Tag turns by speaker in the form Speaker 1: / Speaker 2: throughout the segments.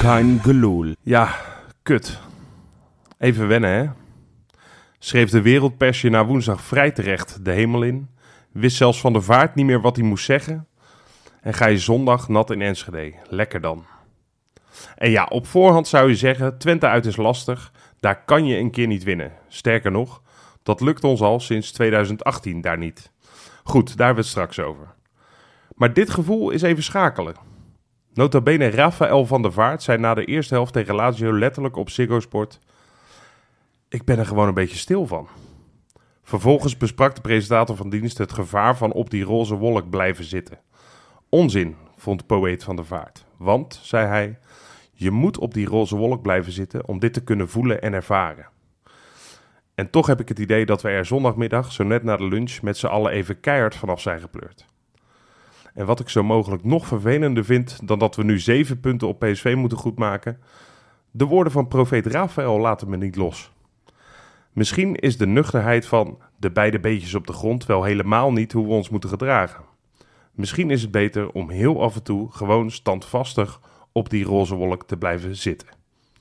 Speaker 1: Kein gelul. Ja, kut. Even wennen, hè? Schreef de wereldpers je na woensdag vrij terecht de hemel in. Wist zelfs Van der Vaart niet meer wat hij moest zeggen. En ga je zondag nat in Enschede. Lekker dan. En ja, op voorhand zou je zeggen, Twente uit is lastig. Daar kan je een keer niet winnen. Sterker nog, dat lukt ons al sinds 2018 daar niet. Goed, daar hebben we het straks over. Maar dit gevoel is even schakelen. Nota bene Rafael van der Vaart zei na de eerste helft tegen Lazio letterlijk op Ziggo Sport: ik ben er gewoon een beetje stil van. Vervolgens besprak de presentator van dienst het gevaar van op die roze wolk blijven zitten. Onzin, vond poëet van der Vaart. Want, zei hij, je moet op die roze wolk blijven zitten om dit te kunnen voelen en ervaren. En toch heb ik het idee dat we er zondagmiddag, zo net na de lunch, met z'n allen even keihard vanaf zijn gepleurd. En wat ik zo mogelijk nog vervelender vind dan dat we nu 7 punten op PSV moeten goedmaken, de woorden van profeet Rafael laten me niet los. Misschien is de nuchterheid van de beide beetjes op de grond wel helemaal niet hoe we ons moeten gedragen. Misschien is het beter om heel af en toe gewoon standvastig op die roze wolk te blijven zitten.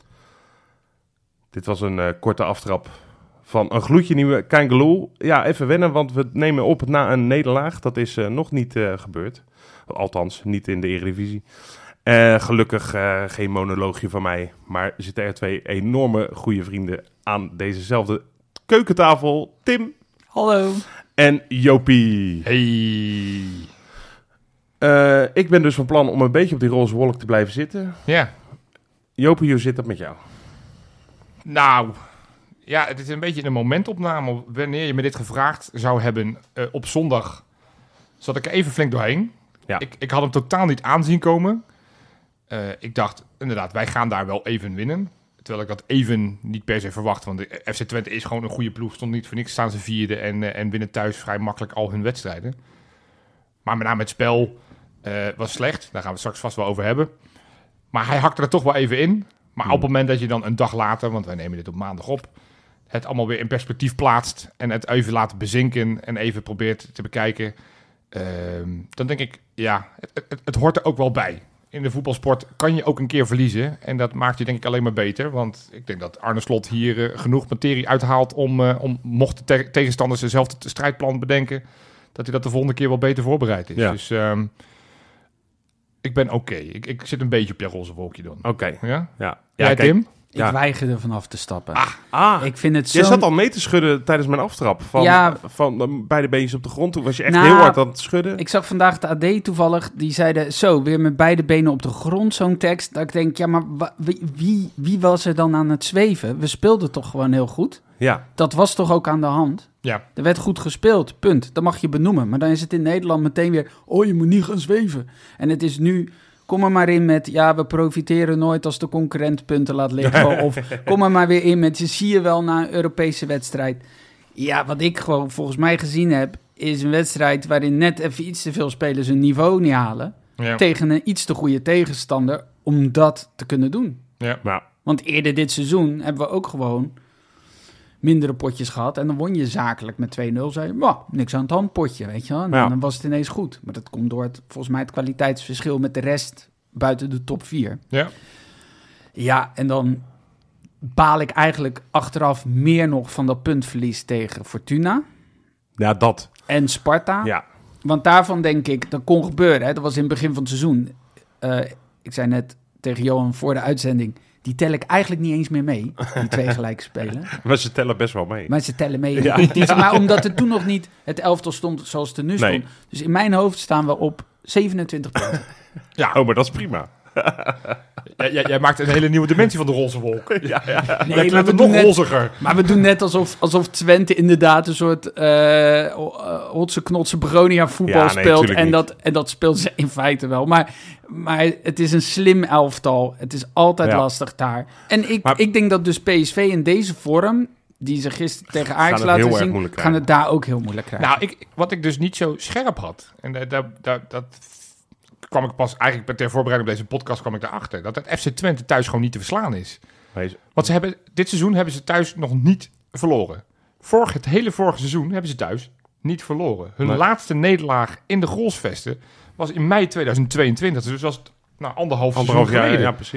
Speaker 1: Dit was een korte aftrap van een gloedje nieuwe Kein Gelul. Ja, even wennen, want we nemen op na een nederlaag. Dat is nog niet gebeurd. Althans, niet in de Eredivisie. Gelukkig geen monoloogje van mij. Maar zitten er 2 enorme goede vrienden aan dezezelfde keukentafel. Tim.
Speaker 2: Hallo.
Speaker 1: En Jopie.
Speaker 3: Hey.
Speaker 1: Ik ben dus van plan om een beetje op die roze wolk te blijven zitten.
Speaker 3: Ja.
Speaker 1: Jopie, hoe zit dat met jou?
Speaker 3: Nou, ja, het is een beetje een momentopname. Wanneer je me dit gevraagd zou hebben op zondag, zat ik er even flink doorheen.
Speaker 1: Ja.
Speaker 3: Ik had hem totaal niet aanzien komen. Ik dacht, inderdaad, wij gaan daar wel even winnen. Terwijl ik dat even niet per se verwacht. Want de FC Twente is gewoon een goede ploeg. Stond niet voor niks, staan ze 4e en winnen thuis vrij makkelijk al hun wedstrijden. Maar met name het spel was slecht. Daar gaan we het straks vast wel over hebben. Maar hij hakte er toch wel even in. Maar op het moment dat je dan een dag later, want wij nemen dit op maandag op, het allemaal weer in perspectief plaatst en het even laat bezinken en even probeert te bekijken, dan denk ik, ja, het hoort er ook wel bij. In de voetbalsport kan je ook een keer verliezen en dat maakt je denk ik alleen maar beter. Want ik denk dat Arne Slot hier genoeg materie uithaalt om mocht de tegenstanders dezelfde strijdplan bedenken, dat hij dat de volgende keer wel beter voorbereid is.
Speaker 1: Ja.
Speaker 3: Dus ik ben oké. Ik zit een beetje op je roze wolkje dan.
Speaker 1: Oké.
Speaker 3: Ja?
Speaker 1: Ja.
Speaker 3: Jij,
Speaker 1: kijk,
Speaker 3: Tim?
Speaker 2: Ik weiger er vanaf te stappen. Ik vind het zo...
Speaker 1: Jij zat al mee te schudden tijdens mijn aftrap. Van beide beentjes op de grond. Toen was je echt heel hard aan het schudden.
Speaker 2: Ik zag vandaag de AD toevallig. Die zeiden zo, weer met beide benen op de grond. Zo'n tekst. Dat ik denk, ja, maar wie was er dan aan het zweven? We speelden toch gewoon heel goed?
Speaker 1: Ja.
Speaker 2: Dat was toch ook aan de hand?
Speaker 3: Ja.
Speaker 2: Er werd goed gespeeld, punt. Dat mag je benoemen. Maar dan is het in Nederland meteen weer, oh, je moet niet gaan zweven. En het is nu... Kom er maar in met, ja, we profiteren nooit als de concurrent punten laat liggen. Of kom er maar weer in met, je zie je wel na een Europese wedstrijd. Ja, wat ik gewoon volgens mij gezien heb, is een wedstrijd waarin net even iets te veel spelers hun niveau niet halen.
Speaker 3: Ja.
Speaker 2: Tegen een iets te goede tegenstander om dat te kunnen doen.
Speaker 3: Ja.
Speaker 1: Nou,
Speaker 2: Want eerder dit seizoen hebben we ook gewoon mindere potjes gehad. En dan won je zakelijk met 2-0. Zei je, niks aan het hand potje, weet je wel. En dan was het ineens goed. Maar dat komt door volgens mij het kwaliteitsverschil met de rest buiten de top 4.
Speaker 3: Ja.
Speaker 2: Ja, en dan baal ik eigenlijk achteraf meer nog van dat puntverlies tegen Fortuna.
Speaker 1: ja, dat.
Speaker 2: En Sparta.
Speaker 1: Ja.
Speaker 2: Want daarvan denk ik, dat kon gebeuren. Hè? Dat was in het begin van het seizoen. Ik zei net tegen Johan voor de uitzending, die tel ik eigenlijk niet eens meer mee, die 2 gelijke spelen.
Speaker 1: Maar ze tellen best wel mee.
Speaker 2: Maar ze tellen mee.
Speaker 1: Ja.
Speaker 2: Maar omdat er toen nog niet het elftal stond zoals het er nu stond. Dus in mijn hoofd staan we op 27 punten.
Speaker 3: Ja.
Speaker 1: Oh, maar dat is prima.
Speaker 3: Jij maakt een hele nieuwe dimensie van de roze wolk.
Speaker 1: Ja.
Speaker 2: Nee,
Speaker 3: maar we nog roziger.
Speaker 2: Maar we doen net alsof Twente inderdaad een soort hotse knotse Begonia voetbal speelt. En dat speelt ze in feite wel. Maar het is een slim elftal. Het is altijd lastig daar. En ik denk dat dus PSV in deze vorm, die ze gisteren tegen Ajax laten zien, gaan het daar ook heel moeilijk krijgen.
Speaker 3: Nou, wat ik dus niet zo scherp had, en dat kwam ik pas eigenlijk ter voorbereiding op deze podcast kwam ik daarachter, dat het FC Twente thuis gewoon niet te verslaan is. Want dit seizoen hebben ze thuis nog niet verloren. Het hele vorige seizoen hebben ze thuis niet verloren. Hun laatste nederlaag in de Grolsvesten was in mei 2022. Dus was het anderhalf seizoen
Speaker 1: jaar
Speaker 3: geleden.
Speaker 1: Ja, precies.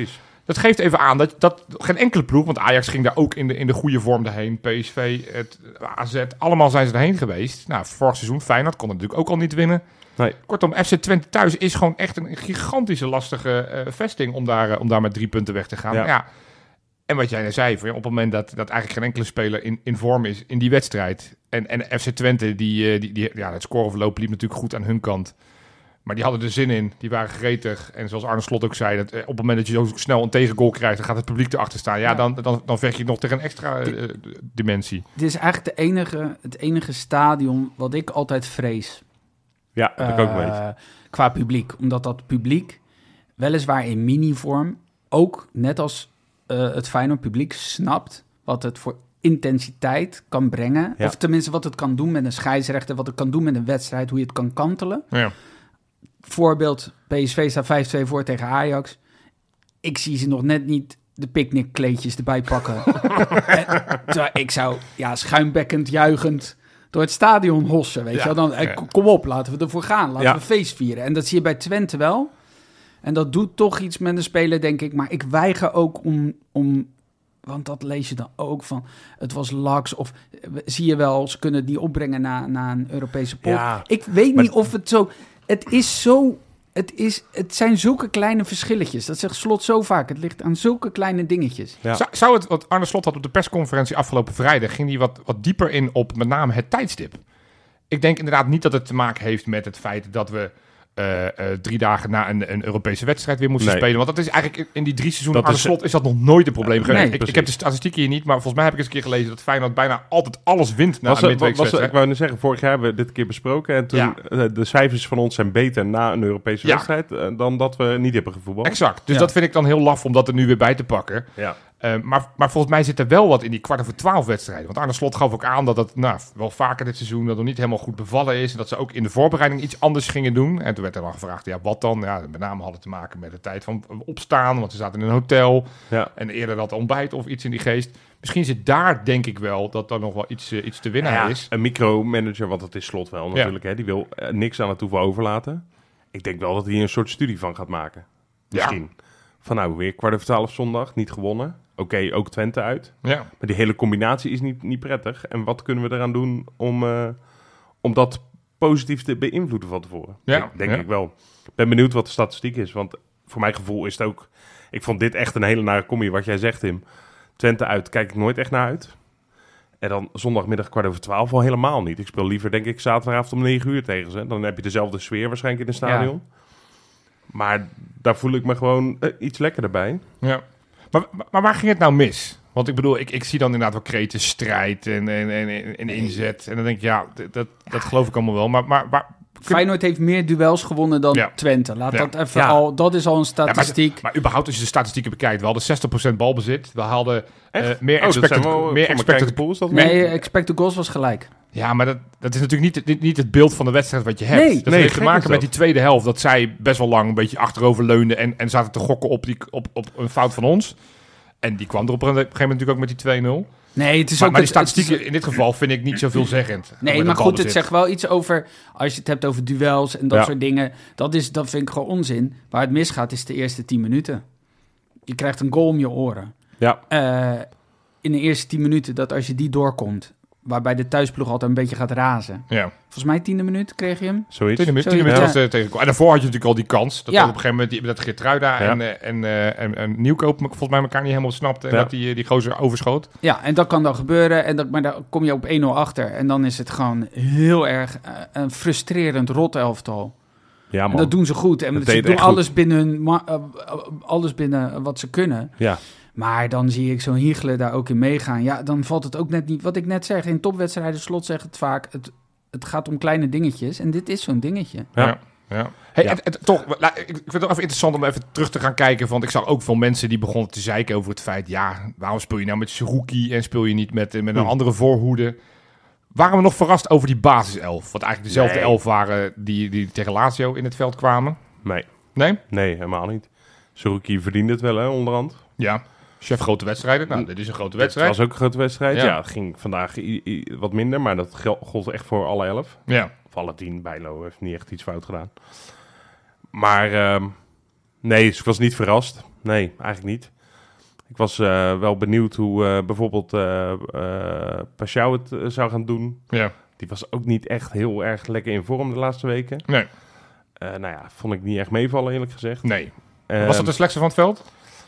Speaker 3: Dat geeft even aan dat geen enkele ploeg, want Ajax ging daar ook in de goede vorm erheen. PSV, AZ, allemaal zijn ze erheen geweest. Nou, vorig seizoen, Feyenoord kon natuurlijk ook al niet winnen.
Speaker 1: Nee.
Speaker 3: Kortom, FC Twente thuis is gewoon echt een gigantische lastige vesting om daar met 3 punten weg te gaan. Ja. En wat jij net zei, op het moment dat eigenlijk geen enkele speler in vorm is in die wedstrijd. En FC Twente, het scoreverloop liep natuurlijk goed aan hun kant. Maar die hadden er zin in, die waren gretig. En zoals Arne Slot ook zei, dat op het moment dat je zo snel een tegengoal krijgt, dan gaat het publiek erachter staan. Ja. Dan vecht je nog tegen een extra dimensie.
Speaker 2: Dit is eigenlijk het enige stadion wat ik altijd vrees.
Speaker 1: Ja, dat ik ook weet.
Speaker 2: Qua publiek. Omdat dat publiek, weliswaar in mini-vorm, ook net als het Feyenoord publiek snapt wat het voor intensiteit kan brengen. Ja. Of tenminste wat het kan doen met een scheidsrechter, wat het kan doen met een wedstrijd, hoe je het kan kantelen. Ja. Voorbeeld, PSV staat 5-2 voor tegen Ajax. Ik zie ze nog net niet de picknickkleedjes erbij pakken. Ik zou schuimbekkend, juichend door het stadion hossen, weet je wel. Dan, kom op, laten we ervoor gaan. Laten we feest vieren. En dat zie je bij Twente wel. En dat doet toch iets met een speler, denk ik. Maar ik weiger ook om want dat lees je dan ook van, het was laks. Of zie je wel, ze kunnen die opbrengen na een Europese pot. Ja, ik weet niet of het zo... Het zijn zulke kleine verschilletjes. Dat zegt Slot zo vaak. Het ligt aan zulke kleine dingetjes. Ja.
Speaker 3: Zou het, wat Arne Slot had op de persconferentie afgelopen vrijdag, ging hij wat dieper in op met name het tijdstip. Ik denk inderdaad niet dat het te maken heeft met het feit dat we 3 dagen na een Europese wedstrijd weer moesten spelen. Want dat is eigenlijk in die 3 seizoenen Arne Slot is dat nog nooit een probleem geweest. Ik heb de statistieken hier niet, maar volgens mij heb ik eens een keer gelezen dat Feyenoord bijna altijd alles wint na een midweekswedstrijd.
Speaker 1: Ik wou net zeggen, vorig jaar hebben we dit een keer besproken en toen de cijfers van ons zijn beter na een Europese wedstrijd dan dat we niet hebben gevoetbald.
Speaker 3: Exact. Dus dat vind ik dan heel laf om dat er nu weer bij te pakken. Ja. Maar volgens mij zit er wel wat in die 11:15 wedstrijden. Want Arne Slot gaf ook aan dat het wel vaker dit seizoen dat nog niet helemaal goed bevallen is. En dat ze ook in de voorbereiding iets anders gingen doen. En toen werd er dan gevraagd, wat dan? Ja, met name hadden te maken met de tijd van opstaan. Want ze zaten in een hotel. Ja. En eerder dat ontbijt of iets in die geest. Misschien zit daar, denk ik wel, dat er nog wel iets te winnen is.
Speaker 1: Een micromanager, want dat is Slot wel natuurlijk. Hè, die wil niks aan het hoeven overlaten. Ik denk wel dat hij een soort studie van gaat maken. Misschien. Van weer 11:15 zondag, niet gewonnen. Oké, ook Twente uit. Ja. Maar die hele combinatie is niet prettig. En wat kunnen we eraan doen om dat positief te beïnvloeden van tevoren? Ja. Denk ik wel. Ik ben benieuwd wat de statistiek is. Want voor mijn gevoel is het ook... Ik vond dit echt een hele nare combi, wat jij zegt, Tim. Twente uit kijk ik nooit echt naar uit. En dan zondagmiddag 11:15 al helemaal niet. Ik speel liever, denk ik, zaterdagavond om 9 uur tegen ze. Dan heb je dezelfde sfeer waarschijnlijk in het stadion. Ja. Maar daar voel ik me gewoon iets lekkerder bij. Ja.
Speaker 3: Maar waar ging het nou mis? Want ik bedoel, ik zie dan inderdaad wel kreten, strijd en inzet. En dan denk ik, dat geloof ik allemaal wel. Maar
Speaker 2: Feyenoord heeft meer duels gewonnen dan Twente. Laat dat even al... Dat is al een statistiek.
Speaker 3: Ja, maar überhaupt, als je de statistieken bekijkt... We hadden 60% balbezit. We hadden meer expected
Speaker 2: goals. Nee, expected goals was gelijk.
Speaker 3: Ja, maar dat is natuurlijk niet het beeld van de wedstrijd wat je hebt. Dat heeft te maken met die tweede helft. Dat zij best wel lang een beetje achterover leunden... en zaten te gokken op een fout van ons. En die kwam er op een gegeven moment natuurlijk ook met die 2-0...
Speaker 2: Nee, het is
Speaker 3: maar die statistieken in dit geval vind ik niet zo veelzeggend.
Speaker 2: Nee, maar goed, het zegt wel iets over... Als je het hebt over duels en dat soort dingen... Dat vind ik gewoon onzin. Waar het misgaat is de eerste 10 minuten. Je krijgt een goal om je oren. Ja. In de eerste 10 minuten, dat als je die doorkomt... Waarbij de thuisploeg altijd een beetje gaat razen. Ja. Volgens mij 10e minuut kreeg je hem.
Speaker 3: Zoiets. 10e minuut tegen. En daarvoor had je natuurlijk al die kans. Dat op een gegeven moment dat Geertruida en Nieuwkoop volgens mij elkaar niet helemaal snapten. En dat die gozer overschoot.
Speaker 2: Ja, en dat kan dan gebeuren. Maar dan kom je op 1-0 achter. En dan is het gewoon heel erg een frustrerend rot elftal. Ja, man. En dat doen ze goed. En ze doen alles binnen wat ze kunnen. Ja. Maar dan zie ik zo'n Hiegelen daar ook in meegaan. Ja, dan valt het ook net niet... Wat ik net zeg, in topwedstrijden, Slot zegt het vaak... Het gaat om kleine dingetjes. En dit is zo'n dingetje.
Speaker 3: Ja. Hey, toch, ik vind het wel even interessant om even terug te gaan kijken. Want ik zag ook veel mensen die begonnen te zeiken over het feit... waarom speel je nou met Seruki en speel je niet met een andere voorhoede? Waren we nog verrast over die basiself? Wat eigenlijk dezelfde elf waren die tegen Lazio in het veld kwamen?
Speaker 1: Nee? Nee, helemaal niet. Seruki verdiende het wel, hè, onderhand.
Speaker 3: Ja. Chef grote wedstrijden. Nou, dit is een grote wedstrijd.
Speaker 1: Het was ook een grote wedstrijd. Ja, het ging vandaag wat minder, maar dat gold echt voor alle 11. Ja. Of alle 10. Bijlo heeft niet echt iets fout gedaan. Maar nee, ik was niet verrast. Nee, eigenlijk niet. Ik was wel benieuwd hoe bijvoorbeeld Paschal het zou gaan doen.
Speaker 3: Ja.
Speaker 1: Die was ook niet echt heel erg lekker in vorm de laatste weken.
Speaker 3: Nee.
Speaker 1: Vond ik niet echt meevallen, eerlijk gezegd.
Speaker 3: Nee. Was dat de slechtste van het veld?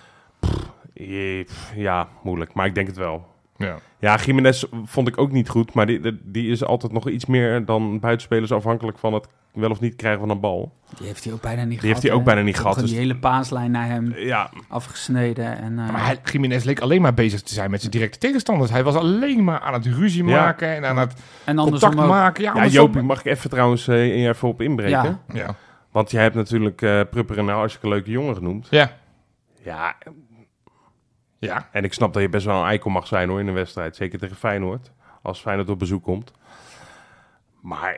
Speaker 1: Ja, moeilijk, maar ik denk het wel.
Speaker 3: Ja.
Speaker 1: Ja, Gimenez vond ik ook niet goed, maar die is altijd nog iets meer dan buitenspelers afhankelijk van het wel of niet krijgen van een bal.
Speaker 2: Die heeft hij ook bijna niet gehad.
Speaker 1: Dus
Speaker 2: die hele paaslijn naar hem
Speaker 1: ja.
Speaker 2: afgesneden. En,
Speaker 3: Maar Gimenez leek alleen maar bezig te zijn met zijn directe tegenstanders. Hij was alleen maar aan het ruzie maken en aan het contact maken.
Speaker 1: Ja, Jopie, mag ik even trouwens even op inbreken?
Speaker 3: Ja.
Speaker 1: Want jij hebt natuurlijk Prupper een hartstikke leuke jongen genoemd.
Speaker 3: Ja.
Speaker 1: Ja, en ik snap dat je best wel een eikel mag zijn hoor in een wedstrijd. Zeker tegen Feyenoord, als Feyenoord op bezoek komt. Maar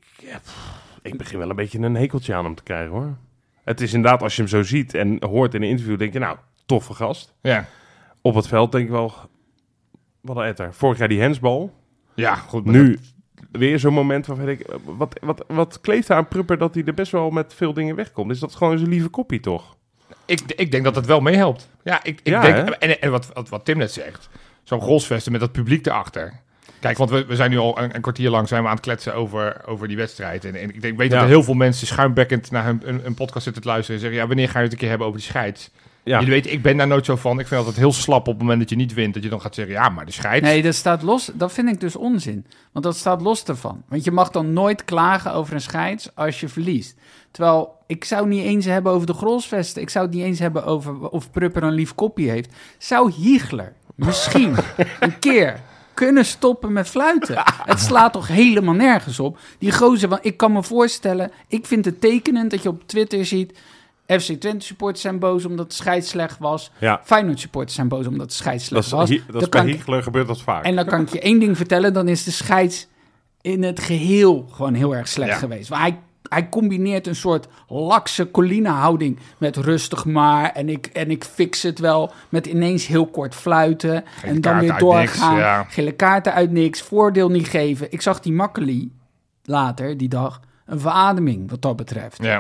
Speaker 1: ik begin wel een beetje een hekeltje aan hem te krijgen hoor. Het is inderdaad, als je hem zo ziet en hoort in een interview, denk je nou, toffe gast.
Speaker 3: Ja.
Speaker 1: Op het veld denk ik wel, wat een etter. Vorig jaar die hensbal.
Speaker 3: Ja, goed.
Speaker 1: Nu weer zo'n moment waarvan ik, wat kleeft aan Prupper dat hij er best wel met veel dingen wegkomt. Is dat gewoon zijn lieve koppie toch?
Speaker 3: Ik denk dat het wel meehelpt. Ja, ik denk... En wat Tim net zegt. Zo'n goalsvesten met dat publiek erachter. Kijk, want we zijn nu al een kwartier lang zijn we aan het kletsen over die wedstrijd. En ik weet dat er heel veel mensen schuimbekkend naar een podcast zitten te luisteren. En zeggen, ja, wanneer ga je het een keer hebben over die scheids? Ja. Jullie weten, ik ben daar nooit zo van. Ik vind altijd heel slap op het moment dat je niet wint. Dat je dan gaat zeggen, ja, maar de scheids...
Speaker 2: Nee, dat staat los. Dat vind ik dus onzin. Want dat staat los ervan. Want je mag dan nooit klagen over een scheids als je verliest. Terwijl, ik zou het niet eens hebben over de grolsvesten. Ik zou het niet eens hebben over of Prupper een lief kopje heeft. Zou Hiegler misschien een keer kunnen stoppen met fluiten? Het slaat toch helemaal nergens op? Die gozer, want ik kan me voorstellen... Ik vind het tekenend dat je op Twitter ziet... FC Twente supporters zijn boos omdat de scheids slecht was. Ja. Feyenoord supporters zijn boos omdat de scheids slecht was.
Speaker 1: Dat is bij Hiegler gebeurt dat vaak.
Speaker 2: En dan kan ik je één ding vertellen. Dan is de scheids in het geheel gewoon heel erg slecht geweest. Maar hij combineert een soort lakse Colina-houding met rustig maar. En ik fix het wel met ineens heel kort fluiten. Geen en dan weer doorgaan. Gele kaarten uit niks. Voordeel niet geven. Ik zag die Makkeli later die dag een verademing wat dat betreft.
Speaker 3: Ja.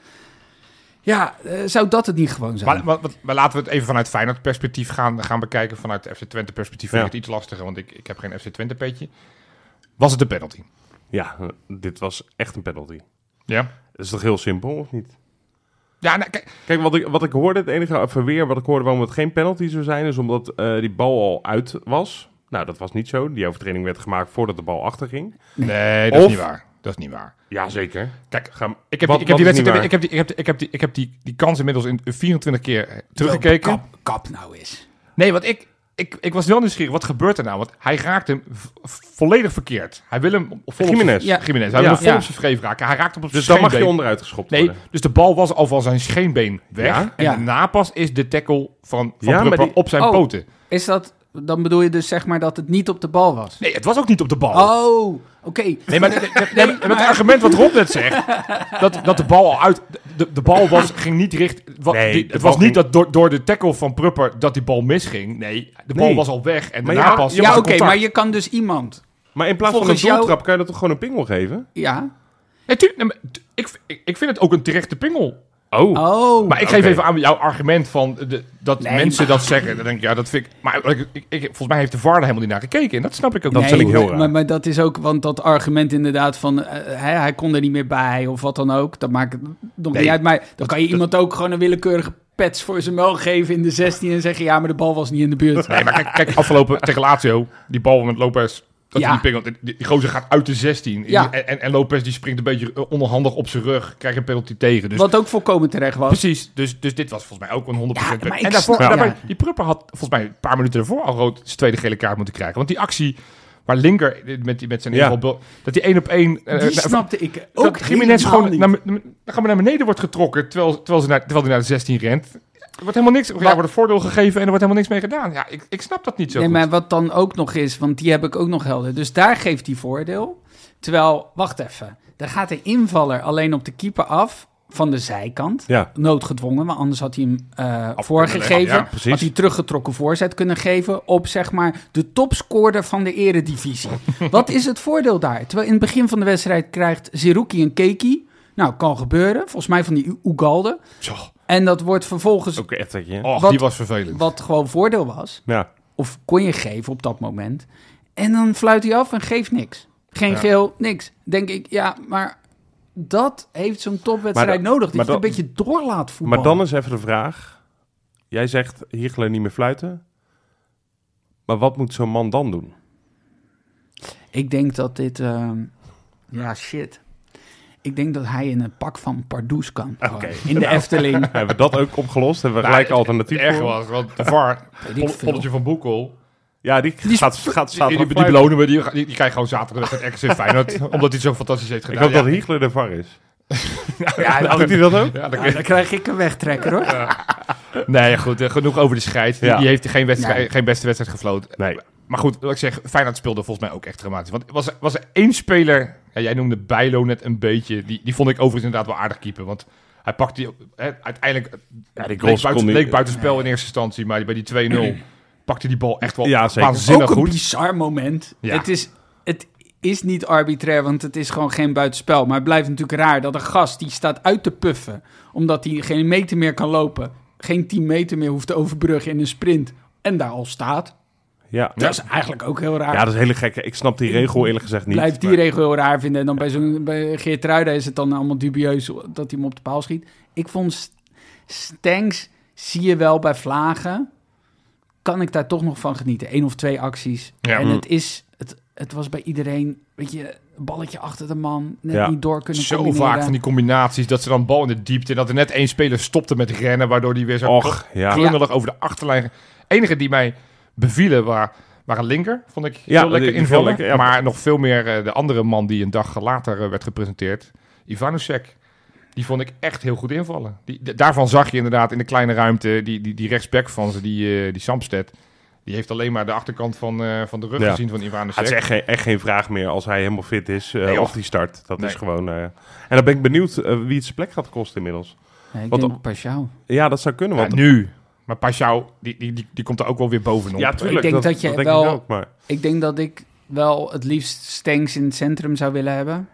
Speaker 2: Ja, zou dat het niet gewoon zijn?
Speaker 3: Maar laten we het even vanuit Feyenoord perspectief gaan bekijken. Vanuit FC Twente perspectief vind ik het iets lastiger, want ik heb geen FC Twente petje. Was het een penalty?
Speaker 1: Ja, dit was echt een penalty.
Speaker 3: Ja.
Speaker 1: Dat is toch heel simpel, of niet?
Speaker 3: Ja, nou,
Speaker 1: kijk wat ik hoorde, het enige verweer wat ik hoorde waarom het geen penalty zou zijn, is omdat die bal al uit was. Nou, dat was niet zo. Die overtreding werd gemaakt voordat de bal achter ging.
Speaker 3: Nee, dat is niet waar. Dat is niet waar.
Speaker 1: Ja, zeker.
Speaker 3: Kijk, ik heb die kans inmiddels in 24 keer teruggekeken.
Speaker 2: Kap nou eens.
Speaker 3: Nee, want ik was wel nieuwsgierig. Wat gebeurt er nou? Want hij raakt hem volledig verkeerd. Hij wil hem vol
Speaker 1: Gimenez.
Speaker 3: Hij wil hem vol op zijn vreef raken. Hij raakt hem op zijn
Speaker 1: scheenbeen. Dus dan mag je onderuit geschopt worden.
Speaker 3: Nee, dus de bal was al van zijn scheenbeen weg. Ja? En daarna pas is de tackle van Prupper op zijn poten.
Speaker 2: Is dat... Dan bedoel je dus zeg maar dat het niet op de bal was?
Speaker 3: Nee, het was ook niet op de bal.
Speaker 2: Oh, oké.
Speaker 3: Nee, maar het argument wat Rob net zegt, dat de bal al uit... De bal ging niet het was niet dat door de tackle van Prupper dat die bal misging. Nee, de bal was al weg en daarna pas...
Speaker 2: Ja, oké, maar je kan dus iemand...
Speaker 1: Maar in plaats van een doeltrap kan je dat toch gewoon een pingel geven?
Speaker 2: Ja.
Speaker 3: Ik vind het ook een terechte pingel.
Speaker 2: Oh.
Speaker 3: Maar ik geef even aan jouw argument van dat mensen dat zeggen. Dan denk ik, ja, dat vind ik... Maar volgens mij heeft de VAR er helemaal niet naar gekeken. En dat snap ik ook.
Speaker 1: Dat vind ik heel raar.
Speaker 2: Maar dat is ook... Want dat argument inderdaad van... hij kon er niet meer bij of wat dan ook. Dat maakt het nog niet uit. Maar dan kan je iemand ook gewoon een willekeurige pets voor zijn mel geven in de 16 en zeggen... Ja, maar de bal was niet in de buurt.
Speaker 3: Nee, maar kijk afgelopen tegen Lazio. Die bal met Lopez... Die gozer gaat uit de 16. Ja. En Lopez die springt een beetje onhandig op zijn rug. Krijgt een penalty tegen. Dus,
Speaker 2: wat ook volkomen terecht was.
Speaker 3: Precies. Dus dit was volgens mij ook een 100% punt. En daarbij, die Prupper had volgens mij een paar minuten ervoor al rood zijn tweede gele kaart moeten krijgen. Want die actie waar Linker met zijn inval... Dat die 1-op-1...
Speaker 2: Die snapte ik ook
Speaker 3: Gimenez gewoon naar beneden wordt getrokken... terwijl hij naar de 16 rent... Er wordt helemaal niks. Er wordt een voordeel gegeven en er wordt helemaal niks mee gedaan. Ja, ik snap dat niet zo goed.
Speaker 2: Maar wat dan ook nog is, want die heb ik ook nog helder. Dus daar geeft hij voordeel. Terwijl, wacht even. Dan gaat de invaller alleen op de keeper af van de zijkant. Ja. Noodgedwongen, want anders had hij hem voorgegeven. Ja, had hij teruggetrokken voorzet kunnen geven op, zeg maar, de topscorer van de eredivisie. Wat is het voordeel daar? Terwijl in het begin van de wedstrijd krijgt Zerouki een Keki. Nou, kan gebeuren. Volgens mij van die Ugalde. En dat wordt vervolgens,
Speaker 1: Ook echt dat je...
Speaker 3: Och,
Speaker 2: Wat-
Speaker 3: die was vervelend.
Speaker 2: wat gewoon voordeel was,
Speaker 1: Ja.
Speaker 2: of kon je geven op dat moment. En dan fluit hij af en geeft niks. Geen
Speaker 3: Ja.
Speaker 2: geel, niks. Denk ik, ja, maar dat heeft zo'n topwedstrijd
Speaker 1: Maar
Speaker 2: nodig. Dat
Speaker 1: maar
Speaker 2: je het een
Speaker 1: dan-
Speaker 2: beetje door laat voetballen.
Speaker 1: Maar dan is even de vraag. Jij zegt Hichler niet meer fluiten. Maar wat moet zo'n man dan doen?
Speaker 2: Ik denk dat dit... ja, shit. Ik denk dat hij in een pak van Pardoes kan.
Speaker 1: Oké.
Speaker 2: Gewoon. In de Efteling.
Speaker 1: Hebben we dat ook opgelost? Hebben we
Speaker 3: Nou,
Speaker 1: gelijk alternatief
Speaker 3: Het erge
Speaker 1: voor?
Speaker 3: was, want de VAR,
Speaker 2: Weet ik veel.
Speaker 3: Polletje van Boekel,
Speaker 1: Ja, die gaat
Speaker 3: die
Speaker 1: zaterdag
Speaker 3: belonen we, die krijgt gewoon zaterdag met RKC Feyenoord, omdat hij het zo fantastisch heeft
Speaker 1: Ik
Speaker 3: gedaan.
Speaker 1: hoop dat
Speaker 3: Ja.
Speaker 1: Hichler de VAR is.
Speaker 2: Ja,
Speaker 1: Doet hij dat ook?
Speaker 3: Ja, dan
Speaker 2: Ja, dan krijg ik een wegtrekker, hoor.
Speaker 3: Nee, goed, genoeg over de scheid.
Speaker 1: Ja.
Speaker 3: Die heeft geen
Speaker 2: Nee.
Speaker 3: beste wedstrijd gefloten.
Speaker 1: Nee.
Speaker 3: Maar goed, wat ik zeg, Feyenoord speelde volgens mij ook echt dramatisch. Want was er één speler, ja, jij noemde Bijlo net een beetje, die vond ik overigens inderdaad wel aardig keeper. Want hij pakte die, uiteindelijk,
Speaker 1: Ja, die
Speaker 3: leek
Speaker 1: goals kon
Speaker 3: leek
Speaker 1: niet...
Speaker 3: buitenspel in eerste instantie, maar bij die 2-0 pakte die bal echt wel
Speaker 1: Ja, zeker.
Speaker 3: waanzinnig
Speaker 2: Ook een
Speaker 3: goed.
Speaker 2: bizar moment.
Speaker 3: Ja.
Speaker 2: Het is niet arbitrair, want het is gewoon geen buitenspel. Maar het blijft natuurlijk raar dat een gast die staat uit te puffen, omdat hij geen meter meer kan lopen, geen 10 meter meer hoeft te overbruggen in een sprint en daar al staat.
Speaker 1: Ja.
Speaker 2: Dat is eigenlijk ook heel raar.
Speaker 1: Ja, dat is hele gekke. Ik snap die regel eerlijk gezegd niet.
Speaker 2: Blijft die
Speaker 1: maar-
Speaker 2: regel heel raar vinden. En dan bij Geertruida is het dan allemaal dubieus dat hij hem op de paal schiet. Ik vond Stenks, zie je wel bij Vlagen, kan ik daar toch nog van genieten. 1 of 2 acties.
Speaker 3: Ja.
Speaker 2: En het was bij iedereen, weet je, een balletje achter de man, net
Speaker 1: Ja.
Speaker 2: niet door kunnen
Speaker 3: Zo
Speaker 2: combineren.
Speaker 3: vaak van die combinaties, dat ze dan bal in de diepte, en dat er net één speler stopte met rennen, waardoor die weer zo
Speaker 1: Och, ja.
Speaker 3: klungelig over de achterlijn. Enige die mij bevielen waren linker, vond ik
Speaker 1: Ja,
Speaker 3: heel lekker
Speaker 1: die
Speaker 3: invallen.
Speaker 1: lekker, ja.
Speaker 3: Maar nog veel meer de andere man die een dag later werd gepresenteerd, Ivanusek. Die vond ik echt heel goed invallen. Daarvan zag je inderdaad in de kleine ruimte, die rechtsback van ze, die Samsted, die heeft alleen maar de achterkant van de rug
Speaker 1: Ja.
Speaker 3: gezien van Ivanusek.
Speaker 1: Het is echt geen vraag meer als hij helemaal fit is
Speaker 3: Nee,
Speaker 1: of
Speaker 3: och.
Speaker 1: die start. Dat
Speaker 3: Nee.
Speaker 1: is gewoon... en dan ben ik benieuwd wie het zijn plek gaat kosten inmiddels.
Speaker 2: Nee, ik
Speaker 1: Wat
Speaker 2: denk
Speaker 1: dan-
Speaker 2: Pashao.
Speaker 1: Ja, dat zou kunnen.
Speaker 3: Ja,
Speaker 1: Want
Speaker 3: nu. Maar Pashao, die komt er ook wel weer bovenop.
Speaker 1: ja, tuurlijk.
Speaker 2: Ik denk dat je
Speaker 1: denk
Speaker 2: wel-
Speaker 1: ik ook, maar...
Speaker 2: Ik denk dat ik wel het liefst Stenks in het centrum zou willen hebben.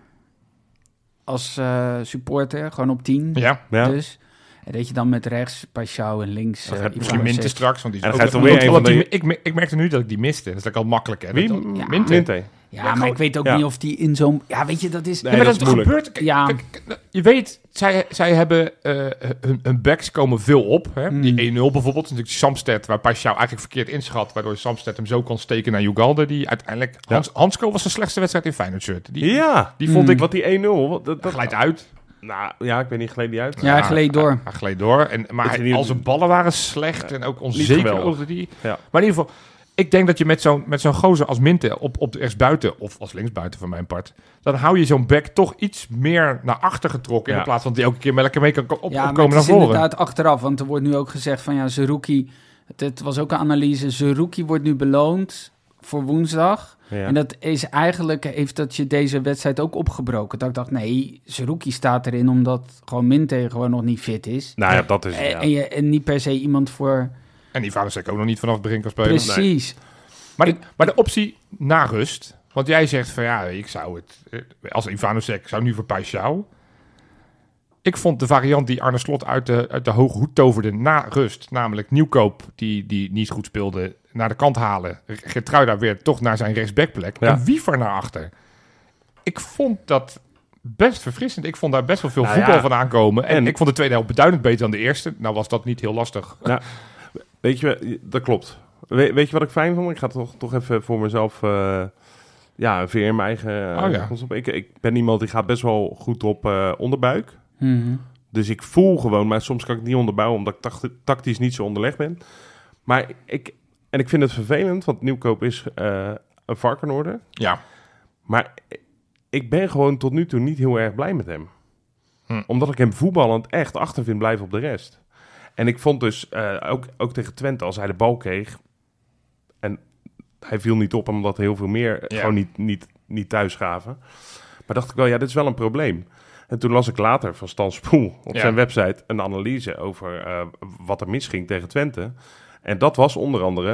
Speaker 2: Als supporter, gewoon op 10.
Speaker 3: Ja,
Speaker 1: Ja.
Speaker 2: Dus. En dat je dan met rechts Pashao en links
Speaker 1: Dat gaat
Speaker 2: Ivanusek.
Speaker 3: misschien Minte straks. Want die is
Speaker 1: En
Speaker 3: ook
Speaker 1: dan gaat er
Speaker 3: omdat-
Speaker 1: weer een van
Speaker 3: omdat
Speaker 1: die-
Speaker 3: ik merkte nu dat ik die miste. Dat is ook al makkelijk. Hè?
Speaker 1: Wie?
Speaker 3: Dat-
Speaker 2: Ja.
Speaker 3: Minte.
Speaker 1: Minte.
Speaker 2: Ja,
Speaker 3: Ja,
Speaker 2: maar
Speaker 3: gewoon-
Speaker 2: ik weet ook
Speaker 1: ja.
Speaker 2: niet of die in zo'n... Ja, weet je, dat is...
Speaker 1: Nee,
Speaker 3: Ja, maar
Speaker 1: dat
Speaker 3: dat
Speaker 1: is moeilijk.
Speaker 3: gebeurt.
Speaker 2: Ja.
Speaker 3: Kijk, je weet, zij hebben hun backs komen veel op. Hè? Die 1-0 bijvoorbeeld. Natuurlijk die Samsted, waar Pashao eigenlijk verkeerd inschat. Waardoor Samsted hem zo kon steken naar Ugalde. Die uiteindelijk...
Speaker 1: Ja.
Speaker 3: Hansko was de slechtste wedstrijd in Feyenoord shirt.
Speaker 1: Ja,
Speaker 3: Die vond ik
Speaker 1: wat die 1-0... Dat
Speaker 3: glijdt uit.
Speaker 1: Nou, ja, ik weet niet, gleed die uit.
Speaker 2: Ja, hij gleed door.
Speaker 3: Hij gleed door. Maar
Speaker 1: Ik vind niet-
Speaker 3: al zijn ballen waren slecht en ook onzeker
Speaker 1: geweldig.
Speaker 3: over die.
Speaker 1: Ja.
Speaker 3: Maar in ieder geval, ik denk dat je met zo'n gozer als Minte op de rechtsbuiten, of als linksbuiten van mijn part, dan hou je zo'n back toch iets meer naar achter getrokken.
Speaker 1: Ja.
Speaker 3: In plaats van dat hij elke keer lekker mee kan
Speaker 2: Ja, maar
Speaker 3: opkomen
Speaker 2: het
Speaker 3: naar
Speaker 2: is
Speaker 3: voren.
Speaker 2: inderdaad achteraf. Want er wordt nu ook gezegd van ja, Zerouki... Het was ook een analyse. Zerouki wordt nu beloond voor woensdag.
Speaker 1: Ja.
Speaker 2: En dat is eigenlijk... Heeft dat je deze wedstrijd ook opgebroken. Dat ik dacht, nee, Zerouki staat erin omdat gewoon Minte gewoon nog niet fit is.
Speaker 1: Nou ja, dat is... Ja.
Speaker 2: En niet per se iemand voor...
Speaker 3: En die Vader ook nog niet vanaf het begin kan spelen.
Speaker 2: Precies.
Speaker 3: Maar de optie na rust. Want jij zegt van ja, ik zou het... Als Ivanusek zou nu voor Pashao. Ik vond de variant die Arne Slot uit de hoge hoed toverde na rust. Namelijk Nieuwkoop, die niet goed speelde, naar de kant halen. Geertruida weer toch naar zijn rechtsbackplek.
Speaker 1: Ja.
Speaker 3: En Wiever naar achter. Ik vond dat best verfrissend. Ik vond daar best wel veel
Speaker 1: Nou
Speaker 3: voetbal
Speaker 1: ja.
Speaker 3: van aankomen. En
Speaker 1: En-
Speaker 3: ik vond de tweede helft beduidend beter dan de eerste. Nou was dat niet heel lastig.
Speaker 1: Weet je, dat klopt. Weet je wat ik fijn vond? Ik ga toch even voor mezelf... een veer in mijn eigen...
Speaker 3: Oh ja.
Speaker 1: op. Ik ben iemand die gaat best wel goed op onderbuik.
Speaker 2: Mhm.
Speaker 1: Dus ik voel gewoon, maar soms kan ik het niet onderbouwen... omdat ik tactisch niet zo onderlegd ben. Maar ik vind het vervelend, want Nieuwkoop is een varkenoorder.
Speaker 3: Ja.
Speaker 1: Maar ik ben gewoon tot nu toe niet heel erg blij met hem. Omdat ik hem voetballend echt achter vind blijven op de rest. En ik vond dus, ook tegen Twente, als hij de bal kreeg... en hij viel niet op omdat heel veel meer gewoon niet thuis gaven. Maar dacht ik wel, ja, dit is wel een probleem. En toen las ik later van Stan Spoel op zijn website een analyse over wat er misging tegen Twente. En dat was onder andere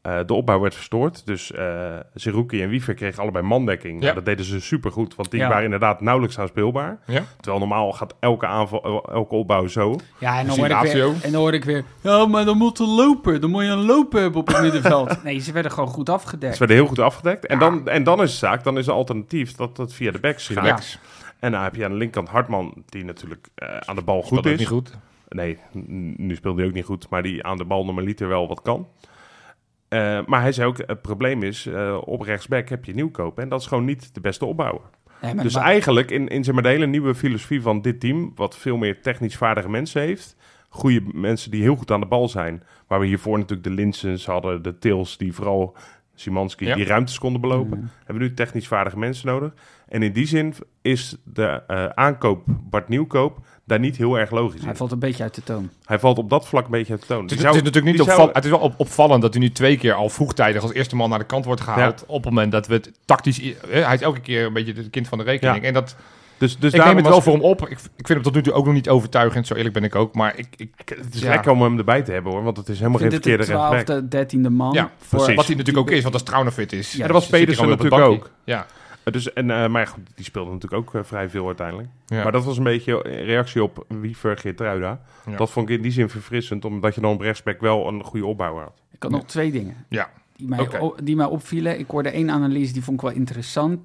Speaker 1: De opbouw werd verstoord. Dus Zerouki en Wiever kregen allebei mandekking.
Speaker 3: Ja.
Speaker 1: Dat deden ze supergoed, want die
Speaker 2: Ja.
Speaker 1: waren inderdaad nauwelijks aanspeelbaar.
Speaker 3: Ja.
Speaker 1: Terwijl normaal gaat elke aanval, elke opbouw zo.
Speaker 2: Ja, en dan,
Speaker 3: Misschien
Speaker 2: hoor ik weer, ja, maar dan moet er lopen. Dan moet je een lopen hebben op het middenveld. Nee, ze werden gewoon goed afgedekt.
Speaker 1: Ze werden heel goed afgedekt. En dan is de zaak, dan is het alternatief dat het via de backs gaat.
Speaker 2: Ja.
Speaker 1: En dan heb je aan de linkerkant Hartman, die natuurlijk aan de bal goed
Speaker 3: Dat is
Speaker 1: is.
Speaker 3: niet goed.
Speaker 1: Nee, nu speelde hij ook niet goed, maar die aan de bal normaliter wel wat kan. Maar hij zei ook, het probleem is, op rechtsback heb je Nieuwkoop. En dat is gewoon niet de beste opbouwer.
Speaker 2: Nee, maar
Speaker 1: Dus
Speaker 2: maar-
Speaker 1: eigenlijk in zeg maar, de hele nieuwe filosofie van dit team, wat veel meer technisch vaardige mensen heeft, goede mensen die heel goed aan de bal zijn, waar we hiervoor natuurlijk de Linsens hadden, de Tils, die vooral Szymanski,
Speaker 3: Ja.
Speaker 1: die ruimtes konden belopen, hebben we nu technisch vaardige mensen nodig. En in die zin is de aankoop Bart Nieuwkoop daar niet heel erg logisch in.
Speaker 2: Hij valt een beetje uit de toon.
Speaker 1: Hij valt op dat vlak een beetje uit de toon.
Speaker 3: Het is natuurlijk niet het is wel opvallend dat hij nu 2 keer al vroegtijdig als eerste man naar de kant wordt gehaald. Op het moment dat we het tactisch... hij is elke keer een beetje het kind van de rekening.
Speaker 1: Ja.
Speaker 3: En dat,
Speaker 1: Dus
Speaker 3: ik neem
Speaker 1: daarom
Speaker 3: het wel
Speaker 1: was-
Speaker 3: voor hem op. Ik vind hem tot nu toe ook nog niet overtuigend. Zo eerlijk ben ik ook. Maar
Speaker 1: Het is
Speaker 3: ja.
Speaker 1: lekker om hem erbij te hebben hoor, want het is helemaal
Speaker 2: Ik
Speaker 1: geen
Speaker 2: vind dit
Speaker 1: verkeerde
Speaker 2: de
Speaker 1: rechtsback.
Speaker 2: 12e, 13e man.
Speaker 3: Ja,
Speaker 1: precies.
Speaker 3: wat hij natuurlijk ook is, want als Trauner-fit is.
Speaker 2: Ja,
Speaker 1: En dat was
Speaker 3: zit hij
Speaker 1: Pedersen
Speaker 3: gewoon op het
Speaker 1: natuurlijk
Speaker 3: bankje.
Speaker 1: ook.
Speaker 3: Ja.
Speaker 1: Dus, maar goed, die speelde natuurlijk ook vrij veel uiteindelijk.
Speaker 3: Ja.
Speaker 1: Maar dat was een beetje een reactie op Wiever Geertruida.
Speaker 3: Ja.
Speaker 1: Dat vond ik in die zin verfrissend, omdat je dan op rechtsback wel een goede opbouwer had.
Speaker 2: Ik had nog 2 dingen
Speaker 3: Ja.
Speaker 2: die mij opvielen. Ik hoorde 1 analyse, die vond ik wel interessant.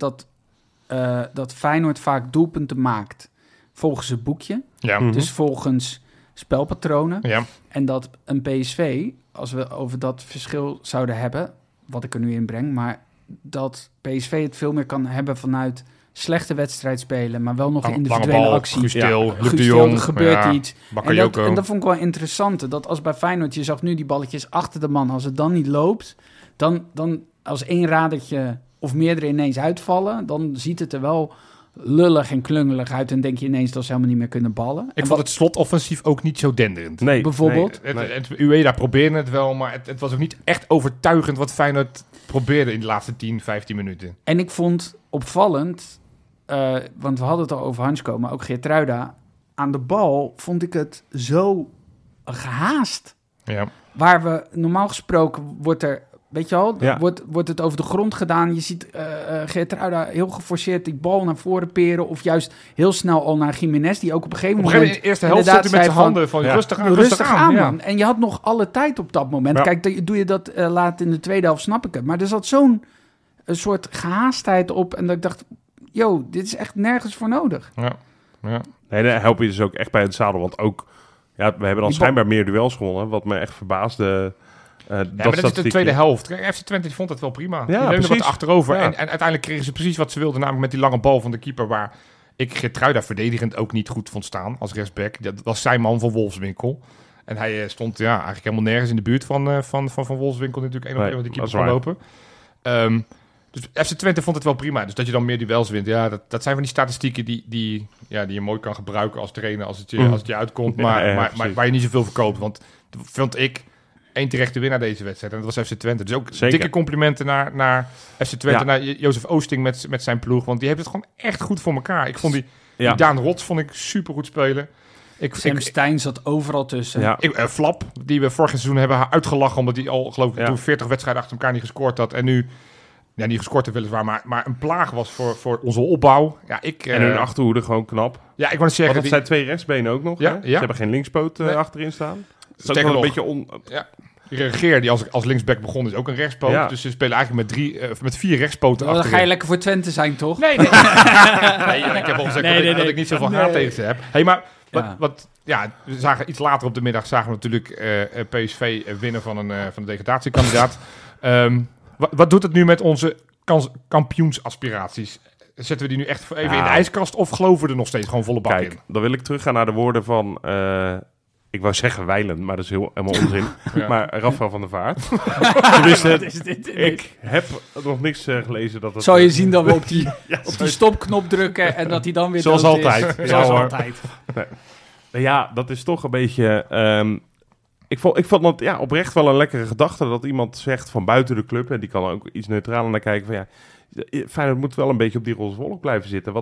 Speaker 2: Dat Feyenoord vaak doelpunten maakt volgens het boekje.
Speaker 3: Ja.
Speaker 1: Mhm.
Speaker 2: Dus volgens spelpatronen.
Speaker 3: Ja.
Speaker 2: En dat een PSV, als we over dat verschil zouden hebben, wat ik er nu in breng, maar dat PSV het veel meer kan hebben vanuit slechte wedstrijd spelen, maar wel nog een individuele
Speaker 3: Lange bal,
Speaker 2: actie.
Speaker 3: Guus Til, Luc
Speaker 2: Guus
Speaker 3: de
Speaker 2: Til,
Speaker 3: Jong.
Speaker 2: er gebeurt
Speaker 3: ja,
Speaker 2: iets.
Speaker 3: Bakayoko.
Speaker 2: En dat vond ik wel interessant. Dat als bij Feyenoord, je zag nu die balletjes achter de man, als het dan niet loopt, dan als 1 radertje of meerdere ineens uitvallen, dan ziet het er wel lullig en klungelig uit en denk je ineens dat ze helemaal niet meer kunnen ballen.
Speaker 3: Ik vond het slotoffensief ook niet zo denderend.
Speaker 1: Nee,
Speaker 2: Bijvoorbeeld?
Speaker 1: nee.
Speaker 3: Het Ueda probeerde het wel, maar het was ook niet echt overtuigend wat Feyenoord probeerde in de laatste 10, 15 minuten.
Speaker 2: En ik vond opvallend, want we hadden het al over Hansko, maar ook Geertruida. Aan de bal vond ik het zo gehaast.
Speaker 3: Ja.
Speaker 2: Waar we normaal gesproken wordt er, weet je wel,
Speaker 1: Ja.
Speaker 2: wordt het over de grond gedaan. Je ziet Geertruida heel geforceerd die bal naar voren peren. Of juist heel snel al naar Gimenez, die ook op een gegeven
Speaker 3: Op een
Speaker 2: moment...
Speaker 3: gegeven moment in de eerste helft
Speaker 2: inderdaad
Speaker 3: stond hij met zijn
Speaker 2: zei
Speaker 3: handen van
Speaker 1: ja.
Speaker 3: rustig aan. Ja.
Speaker 2: man. En je had nog alle tijd op dat moment.
Speaker 1: Ja.
Speaker 2: Kijk, doe je dat laat in de tweede helft, snap ik het. Maar er zat zo'n een soort gehaastheid op. En dat ik dacht, yo, dit is echt nergens voor nodig.
Speaker 3: Ja. Ja.
Speaker 1: Nee, daar help je dus ook echt bij het zadel. Want ook, we hebben dan
Speaker 2: Die
Speaker 1: schijnbaar meer duels gewonnen. Wat me echt verbaasde.
Speaker 3: Ja, maar dat is de tweede helft. Kijk, FC Twente vond het wel prima. Die leunde
Speaker 1: precies.
Speaker 3: wat achterover.
Speaker 1: Ja.
Speaker 3: En uiteindelijk kregen ze precies wat ze wilden. Namelijk met die lange bal van de keeper. Waar ik Geertruida verdedigend ook niet goed vond staan als rechtsback. Dat was zijn man van Wolfswinkel. En hij stond eigenlijk helemaal nergens in de buurt van Wolfswinkel. Natuurlijk 1 op 1 met die keeper
Speaker 1: dat is
Speaker 3: kan lopen. Dus FC Twente vond het wel prima. Dus dat je dan meer duels wint. Ja, dat zijn van die statistieken die je mooi kan gebruiken als trainer. Als het je uitkomt. Maar waar je niet zoveel verkoopt. Want vond ik... 1 terechte winnaar deze wedstrijd. En dat was FC Twente. Dus ook
Speaker 1: Zeker.
Speaker 3: dikke complimenten naar FC Twente.
Speaker 1: Ja.
Speaker 3: Naar Jozef Oosting met zijn ploeg. Want die heeft het gewoon echt goed voor elkaar. Ik vond die Daan Rots vond ik super goed spelen.
Speaker 2: Sam Stein zat overal tussen.
Speaker 1: Ja.
Speaker 3: Flap, die we vorig seizoen hebben uitgelachen. Omdat hij al geloof ik toen 40 wedstrijden achter elkaar niet gescoord had. En nu... Ja, niet gescoord heeft weliswaar, maar een plaag was voor onze opbouw. Ja,
Speaker 1: En hun achterhoede gewoon knap.
Speaker 3: Ja, ik wou net zeggen...
Speaker 1: Want het zijn 2 rechtsbenen ook nog.
Speaker 3: Ja,
Speaker 1: Hè?
Speaker 3: ja.
Speaker 1: Ze hebben geen linkspoot
Speaker 3: Nee.
Speaker 1: achterin staan. Dat is ook
Speaker 3: Sterker
Speaker 1: wel een
Speaker 3: nog,
Speaker 1: beetje
Speaker 3: Regeer, die als linksback begon, is ook een rechtspoot.
Speaker 1: Ja.
Speaker 3: Dus ze spelen eigenlijk met 4 rechtspoten
Speaker 2: Dan
Speaker 3: achterin.
Speaker 2: ga je lekker voor Twente zijn, toch?
Speaker 3: Nee. Nee, ik heb al gezegd dat ik niet zoveel haat tegen ze heb. Hey, maar we zagen iets later op de middag zagen we natuurlijk PSV winnen van de degradatiekandidaat. Wat doet het nu met onze kampioensaspiraties? Zetten we die nu echt even in de ijskast of geloven we er nog steeds gewoon volle bak in?
Speaker 1: Kijk, dan wil ik teruggaan naar de woorden van... ik wou zeggen Wijlen, maar dat is helemaal onzin.
Speaker 3: Ja.
Speaker 1: Maar Rafael van der Vaart. Tenminste, ik heb nog niks gelezen dat het...
Speaker 2: Zal je zien dat we op die
Speaker 1: zo-
Speaker 2: stopknop drukken en dat hij dan weer
Speaker 1: Zoals
Speaker 2: dood is.
Speaker 1: altijd. Ja,
Speaker 2: Zoals
Speaker 1: hoor.
Speaker 2: altijd.
Speaker 1: Ja, dat is toch een beetje... ik vond dat oprecht wel een lekkere gedachte dat iemand zegt van buiten de club... en die kan ook iets neutraler naar kijken van Feyenoord moet wel een beetje op die roze wolk blijven zitten.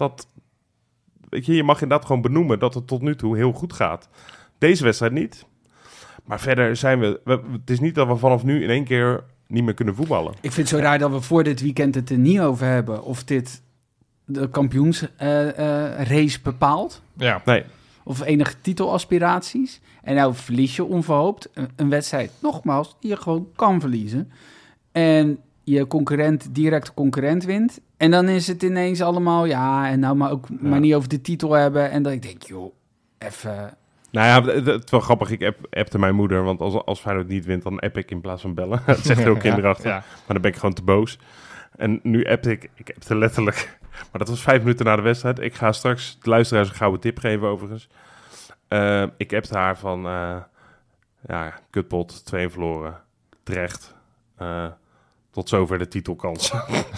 Speaker 1: Weet je mag inderdaad gewoon benoemen dat het tot nu toe heel goed gaat. Deze wedstrijd niet. Maar verder zijn het is niet dat we vanaf nu in één keer niet meer kunnen voetballen.
Speaker 2: Ik vind het zo raar dat we voor dit weekend het er niet over hebben. Of dit de kampioensrace bepaalt.
Speaker 3: Ja.
Speaker 1: Nee,
Speaker 2: Of enige titelaspiraties. En nou verlies je onverhoopt een wedstrijd. Nogmaals, die je gewoon kan verliezen. En je directe concurrent wint. En dan is het ineens allemaal... Ja, en nou maar niet over de titel hebben. En dat ik denk, joh, even...
Speaker 1: nou ja, het is wel grappig. Ik appte mijn moeder, want als Feyenoord niet wint, dan app ik in plaats van bellen. Dat zegt heel kinderachtig.
Speaker 3: Ja.
Speaker 1: Maar dan ben ik gewoon te boos. En nu appte ik appte letterlijk... Maar dat was 5 minuten na de wedstrijd. Ik ga straks de luisteraars een gouden tip geven overigens. Ik appte haar van... kutpot, 2 verloren. Terecht. Tot zover de titelkans.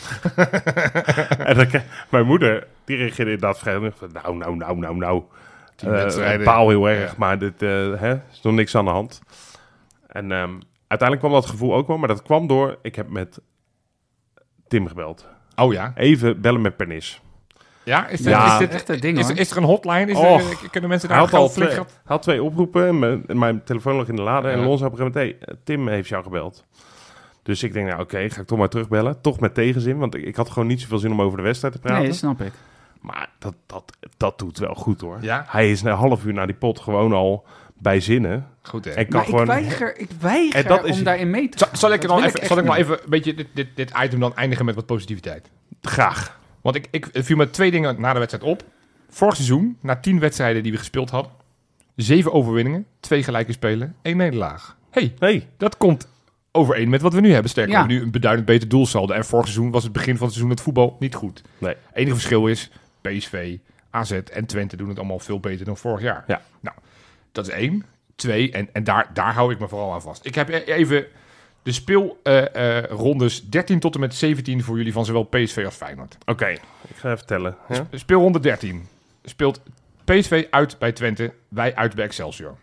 Speaker 1: En dan, mijn moeder, die reageerde inderdaad vrij. Nou.
Speaker 3: 10 wedstrijden.
Speaker 1: Paal heel erg,
Speaker 3: Ja.
Speaker 1: maar dit is nog niks aan de hand. En uiteindelijk kwam dat gevoel ook wel. Maar dat kwam door... Ik heb met Tim gebeld.
Speaker 3: Oh ja.
Speaker 1: Even bellen met Pernis.
Speaker 3: Ja, is
Speaker 1: Ja.
Speaker 3: dit
Speaker 2: Echt een ding, hoor.
Speaker 3: is er een hotline? Kunnen mensen
Speaker 1: Hij
Speaker 3: daar
Speaker 1: had al
Speaker 3: geld flikken?
Speaker 1: had 2 oproepen. Mijn telefoon lag in de lade. En
Speaker 3: Ja.
Speaker 1: Lons op een gegeven moment... Tim heeft jou gebeld. Dus ik denk, oké, ga ik toch maar terugbellen. Toch met tegenzin, want ik had gewoon niet zoveel zin om over de wedstrijd te praten.
Speaker 2: Nee, snap ik.
Speaker 1: Maar dat doet wel goed, hoor.
Speaker 3: Ja?
Speaker 1: Hij is een half uur na die pot gewoon al bij zinnen.
Speaker 3: Goed, hè?
Speaker 1: En kan
Speaker 2: Maar
Speaker 1: gewoon...
Speaker 2: ik weiger
Speaker 1: En dat is-
Speaker 2: om daarin mee te gaan.
Speaker 3: Zal ik
Speaker 2: Dat
Speaker 3: dan
Speaker 2: wil
Speaker 3: even,
Speaker 2: echt
Speaker 3: zal ik maar
Speaker 2: niet.
Speaker 3: even een beetje dit item dan eindigen met wat positiviteit?
Speaker 1: Graag.
Speaker 3: Want ik viel me 2 dingen na de wedstrijd op. Vorig seizoen, na 10 wedstrijden die we gespeeld hadden, 7 overwinningen, 2 gelijke spelen, 1 nederlaag.
Speaker 1: Hey,
Speaker 3: Dat komt overeen met wat we nu hebben. Sterker,
Speaker 2: Ja.
Speaker 3: we hebben nu een beduidend beter doelsaldo. En vorig seizoen was het begin van het seizoen het voetbal niet goed.
Speaker 1: nee.
Speaker 3: Enige verschil is, PSV, AZ en Twente doen het allemaal veel beter dan vorig jaar.
Speaker 1: Ja.
Speaker 3: Nou, dat is 1. 2, en daar hou ik me vooral aan vast. Ik heb even de speelrondes 13 tot en met 17 voor jullie van zowel PSV als Feyenoord.
Speaker 1: Oké, ik ga even tellen. Ja?
Speaker 3: Speelronde 13 speelt PSV uit bij Twente, wij uit bij Excelsior.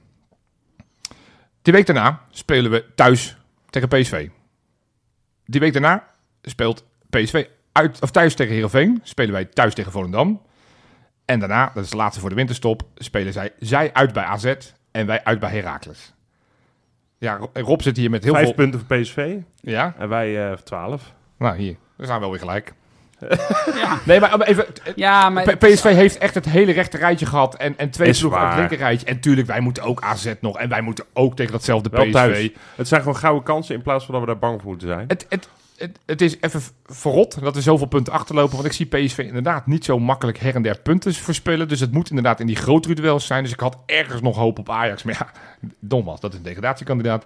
Speaker 3: Die week daarna spelen we thuis tegen PSV. Die week daarna speelt PSV thuis tegen Heerenveen, spelen wij thuis tegen Volendam. En daarna, dat is de laatste voor de winterstop, spelen zij uit bij AZ en wij uit bij Heracles. Ja, Rob zit hier met heel
Speaker 1: 5
Speaker 3: veel...
Speaker 1: punten voor PSV
Speaker 3: Ja?
Speaker 1: en wij 12.
Speaker 3: Nou, hier. We staan wel weer gelijk.
Speaker 2: Ja.
Speaker 3: Nee, maar even...
Speaker 2: Ja, maar...
Speaker 3: PSV heeft echt het hele rechte rijtje gehad en 2
Speaker 1: Is
Speaker 3: ploegen op het
Speaker 1: waar.
Speaker 3: linker rijtje. En tuurlijk, wij moeten ook AZ nog. En wij moeten ook tegen datzelfde
Speaker 1: Wel
Speaker 3: PSV.
Speaker 1: thuis. Het zijn gewoon gouden kansen in plaats van dat we daar bang voor moeten zijn.
Speaker 3: Het is even verrot dat we zoveel punten achterlopen. Want ik zie PSV inderdaad niet zo makkelijk her en der punten verspillen. Dus het moet inderdaad in die grotere duels zijn. Dus ik had ergens nog hoop op Ajax. Maar ja, nogmaals, dat is een degradatiekandidaat.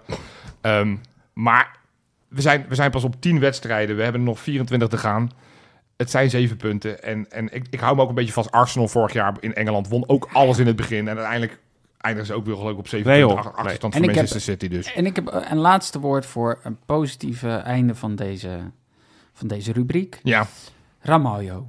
Speaker 3: Maar we zijn pas op 10 wedstrijden. We hebben er nog 24 te gaan. Het zijn 7 punten. En ik hou me ook een beetje vast. Arsenal vorig jaar in Engeland won ook alles in het begin. En uiteindelijk eindigen ze ook weer geloof ik op 7
Speaker 1: Nee,
Speaker 3: punten
Speaker 1: joh.
Speaker 3: achterstand
Speaker 2: Nee.
Speaker 3: van
Speaker 2: En ik
Speaker 3: Manchester City dus.
Speaker 2: En ik heb een laatste woord voor een positieve einde van deze rubriek.
Speaker 3: Ja,
Speaker 2: Ramaljo.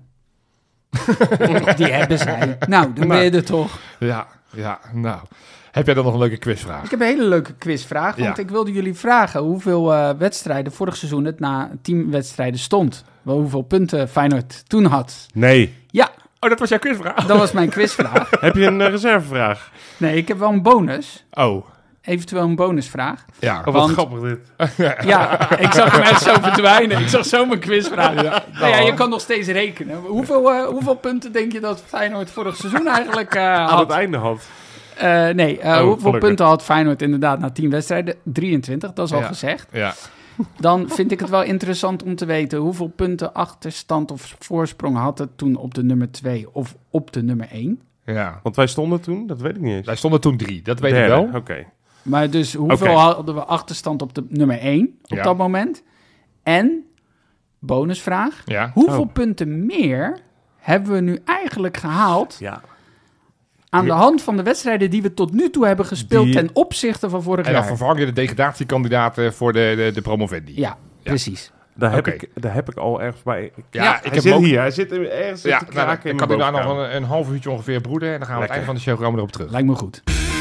Speaker 2: Die hebben zij. Nou, dan ben je er toch.
Speaker 3: ja, nou. Heb jij dan nog een leuke quizvraag?
Speaker 2: Ik heb een hele leuke quizvraag, want
Speaker 3: Ja.
Speaker 2: ik wilde jullie vragen hoeveel wedstrijden vorig seizoen het na 10 wedstrijden stond. Wel, hoeveel punten Feyenoord toen had.
Speaker 1: Nee.
Speaker 2: Ja,
Speaker 3: Oh, dat was jouw quizvraag?
Speaker 2: dat was mijn quizvraag.
Speaker 1: Heb je een reservevraag?
Speaker 2: Nee, ik heb wel een bonus.
Speaker 3: Oh,
Speaker 2: Eventueel een bonusvraag.
Speaker 3: ja.
Speaker 1: Oh, wat
Speaker 2: Want-
Speaker 1: grappig dit.
Speaker 2: Ja, ik zag hem echt zo verdwijnen. Ik zag zo mijn quizvraag. Nou ja, je kan nog steeds rekenen. Hoeveel punten denk je dat Feyenoord vorig seizoen eigenlijk
Speaker 1: Aan het
Speaker 2: had?
Speaker 1: einde had.
Speaker 2: Hoeveel
Speaker 1: gelukkig.
Speaker 2: punten had Feyenoord inderdaad na 10 wedstrijden? 23, dat is al
Speaker 3: Ja.
Speaker 2: gezegd.
Speaker 3: Ja.
Speaker 2: Dan vind ik het wel interessant om te weten hoeveel punten achterstand of voorsprong had het toen op de nummer 2 of op de nummer 1.
Speaker 3: Ja.
Speaker 1: Want wij stonden toen, dat weet ik niet eens.
Speaker 3: Wij stonden toen 3, dat weet ik
Speaker 1: Derde,
Speaker 3: wel.
Speaker 1: Oké.
Speaker 2: Maar dus hoeveel
Speaker 1: Oké.
Speaker 2: hadden we achterstand op de nummer 1 op
Speaker 3: Ja.
Speaker 2: dat moment? En, bonusvraag,
Speaker 3: Ja.
Speaker 2: hoeveel
Speaker 1: Oh.
Speaker 2: punten meer hebben we nu eigenlijk gehaald
Speaker 1: Ja.
Speaker 2: aan de hand van de wedstrijden die we tot nu toe hebben gespeeld
Speaker 1: Die-
Speaker 2: ten opzichte van vorig
Speaker 3: En dan
Speaker 2: jaar?
Speaker 3: vervang je de degradatiekandidaten voor de promovendi.
Speaker 2: Ja, precies.
Speaker 1: Daar
Speaker 3: Oké.
Speaker 1: heb ik al ergens bij.
Speaker 3: Ja,
Speaker 1: Hij
Speaker 3: ik heb
Speaker 1: zit
Speaker 3: hem ook...
Speaker 1: hier. Hij zit ergens
Speaker 3: Ja,
Speaker 1: te
Speaker 3: nou,
Speaker 1: kraken in
Speaker 3: ik kan
Speaker 1: mijn
Speaker 3: u daar nog
Speaker 1: bovenkamer.
Speaker 3: een half uurtje ongeveer broeden. En dan gaan we aan het
Speaker 1: Lekker.
Speaker 3: eind van de show komen we erop terug.
Speaker 2: Lijkt me goed.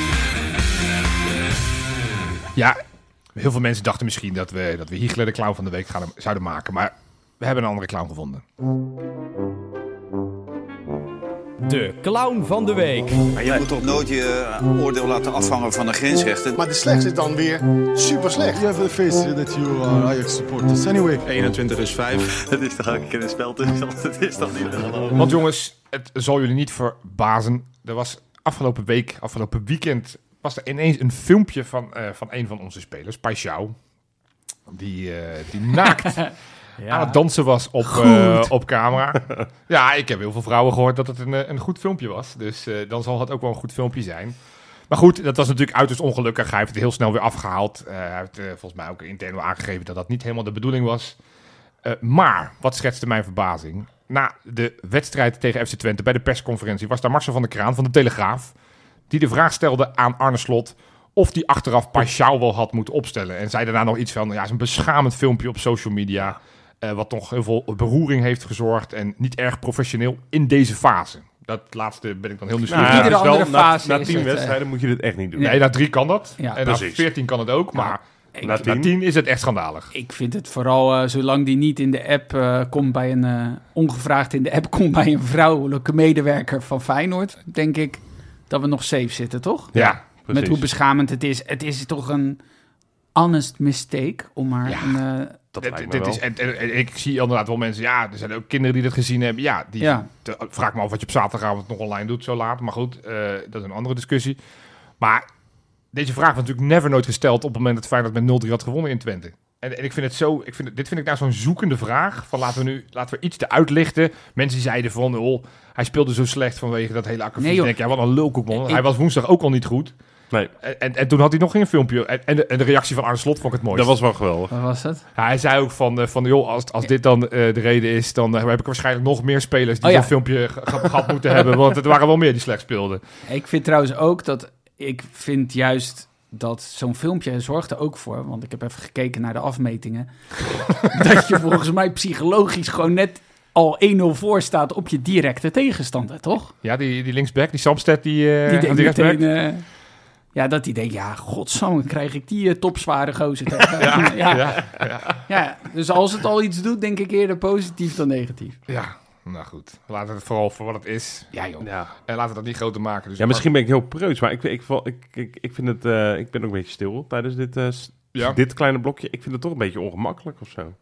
Speaker 3: Ja, heel veel mensen dachten misschien dat we Hiegler de clown van de week zouden maken. Maar we hebben een andere clown gevonden.
Speaker 4: De clown van de week.
Speaker 5: Maar je moet toch nooit je oordeel laten afhangen van een grensrechter.
Speaker 6: Maar de slechts is dan weer super slecht.
Speaker 7: You have the face that you are Ajax supporters. Anyway.
Speaker 5: 21 is 5. Het is toch elke keer een speltoestand. Het is toch niet te geloven.
Speaker 3: Want jongens, het zal jullie niet verbazen. Er was afgelopen weekend, was er ineens een filmpje van een van onze spelers, Paixão. Die naakt aan het dansen was op camera. Ja, ik heb heel veel vrouwen gehoord dat het een goed filmpje was. Dus dan zal het ook wel een goed filmpje zijn. Maar goed, dat was natuurlijk uiterst ongelukkig. Hij heeft het heel snel weer afgehaald. Hij heeft volgens mij ook intern aangegeven dat dat niet helemaal de bedoeling was. Maar, wat schetste mijn verbazing? Na de wedstrijd tegen FC Twente bij de persconferentie was daar Marcel van der Kraan van de Telegraaf, die de vraag stelde aan Arne Slot of die achteraf Paixão wel had moeten opstellen. En zei daarna nog iets van, ja, is een beschamend filmpje op social media, wat toch heel veel beroering heeft gezorgd en niet erg professioneel in deze fase. Dat laatste ben ik dan heel nieuwsgierig.
Speaker 2: Nou, iedere andere fase
Speaker 1: na
Speaker 2: is
Speaker 1: 10
Speaker 2: het,
Speaker 1: wedstrijden moet je dit echt niet doen.
Speaker 3: Nee, na 3 kan dat.
Speaker 2: Ja,
Speaker 3: en
Speaker 1: precies.
Speaker 3: na 14 kan het ook, maar
Speaker 1: Na
Speaker 3: na 10 is het echt schandalig.
Speaker 2: Ik vind het vooral, zolang die niet in de app komt bij een... ongevraagd in de app komt bij een vrouwelijke medewerker van Feyenoord, denk ik dat we nog safe zitten, toch?
Speaker 3: Ja,
Speaker 1: Precies.
Speaker 2: Met hoe beschamend het is. Het is toch een honest mistake om maar een...
Speaker 1: Dat lijkt me
Speaker 3: Dit
Speaker 1: wel.
Speaker 3: is, en ik zie inderdaad wel mensen, ja, er zijn ook kinderen die dat gezien hebben. Ja, vraag me af wat je op zaterdagavond nog online doet zo laat. Maar goed, dat is een andere discussie. Maar deze vraag was natuurlijk never nooit gesteld op het moment dat Feyenoord met 0-3 had gewonnen in Twente. En ik vind het zo, dit vind ik nou zo'n zoekende vraag. Van laten we iets te uitlichten. Mensen die zeiden van, hij speelde zo slecht vanwege dat hele akkefiet.
Speaker 2: Nee, joh.
Speaker 3: Denk, ja, wat een lulkoek, man. Hij was woensdag ook al niet goed.
Speaker 1: Nee,
Speaker 3: En toen had hij nog geen filmpje. En de reactie van Arne Slot vond ik het mooiste.
Speaker 1: dat was wel geweldig.
Speaker 2: Wat was het?
Speaker 3: Ja, hij zei ook van joh, als dit dan de reden is, dan heb ik waarschijnlijk nog meer spelers die
Speaker 2: Oh ja.
Speaker 3: zo'n filmpje gehad moeten hebben. Want het waren wel meer die slecht speelden.
Speaker 2: Ik vind trouwens ook dat... Ik vind juist dat zo'n filmpje zorgt er ook voor... want ik heb even gekeken naar de afmetingen... dat je volgens mij psychologisch gewoon net al 1-0 voor staat op je directe tegenstander, toch?
Speaker 3: Ja, die linksback, die Samsted, die
Speaker 2: denkt
Speaker 3: rechtsback.
Speaker 2: meteen... ja, dat die denkt, ja, godsamme, krijg ik die topzware gozer tegen. Ja, dus als het al iets doet, denk ik eerder positief dan negatief.
Speaker 3: Ja, nou goed. Laten we het vooral voor wat het is.
Speaker 2: Ja, joh.
Speaker 1: Ja.
Speaker 3: En laten we dat niet groter maken. Dus
Speaker 1: Ja, misschien ben ik heel preuts, maar ik vind het... ik ben ook een beetje stil tijdens dit kleine blokje. Ik vind het toch een beetje ongemakkelijk of zo.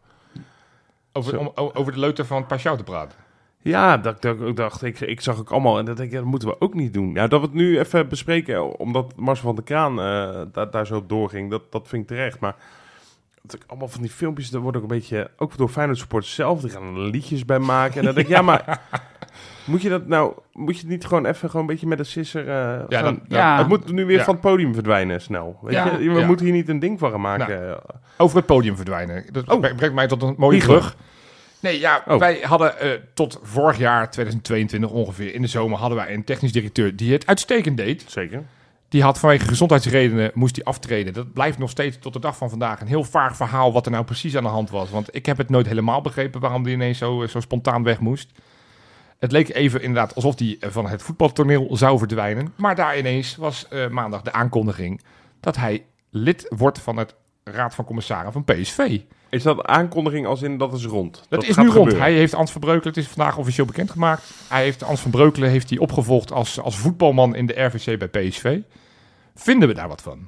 Speaker 3: om over de leuter van Paixão te praten.
Speaker 1: Ja, dat ik ook dacht, ik zag ook allemaal en dat denk ik, dat moeten we ook niet doen. Ja, dat we het nu even bespreken, omdat Marcel van der Kraan daar zo op doorging, dat vind ik terecht. Maar dat ik allemaal van die filmpjes, daar wordt ook een beetje, ook door Feyenoord supporters zelf, die gaan er liedjes bij maken. En dan denk ik, ja, maar moet je het niet gewoon even een beetje met een sisser... Het moet nu weer van het podium verdwijnen snel. Weet je? We moeten hier niet een ding van gaan maken.
Speaker 3: Over het podium verdwijnen. Dat brengt mij tot een mooie brug. Nee, ja, wij hadden tot vorig jaar, 2022 ongeveer, in de zomer hadden wij een technisch directeur die het uitstekend deed.
Speaker 1: Zeker.
Speaker 3: Die had vanwege gezondheidsredenen, moest hij aftreden. Dat blijft nog steeds tot de dag van vandaag een heel vaag verhaal wat er nou precies aan de hand was. Want ik heb het nooit helemaal begrepen waarom die ineens zo spontaan weg moest. Het leek even inderdaad alsof hij van het voetbaltoneel zou verdwijnen. Maar daar ineens was maandag de aankondiging dat hij lid wordt van het Raad van Commissarissen van PSV.
Speaker 1: Is dat aankondiging als in dat is rond?
Speaker 3: Dat is
Speaker 1: gaat
Speaker 3: nu rond.
Speaker 1: gebeuren.
Speaker 3: Hij heeft Ans van Breukelen, het is vandaag officieel bekendgemaakt. Ans van Breukelen heeft hij opgevolgd als voetbalman in de RVC bij PSV. Vinden we daar wat van?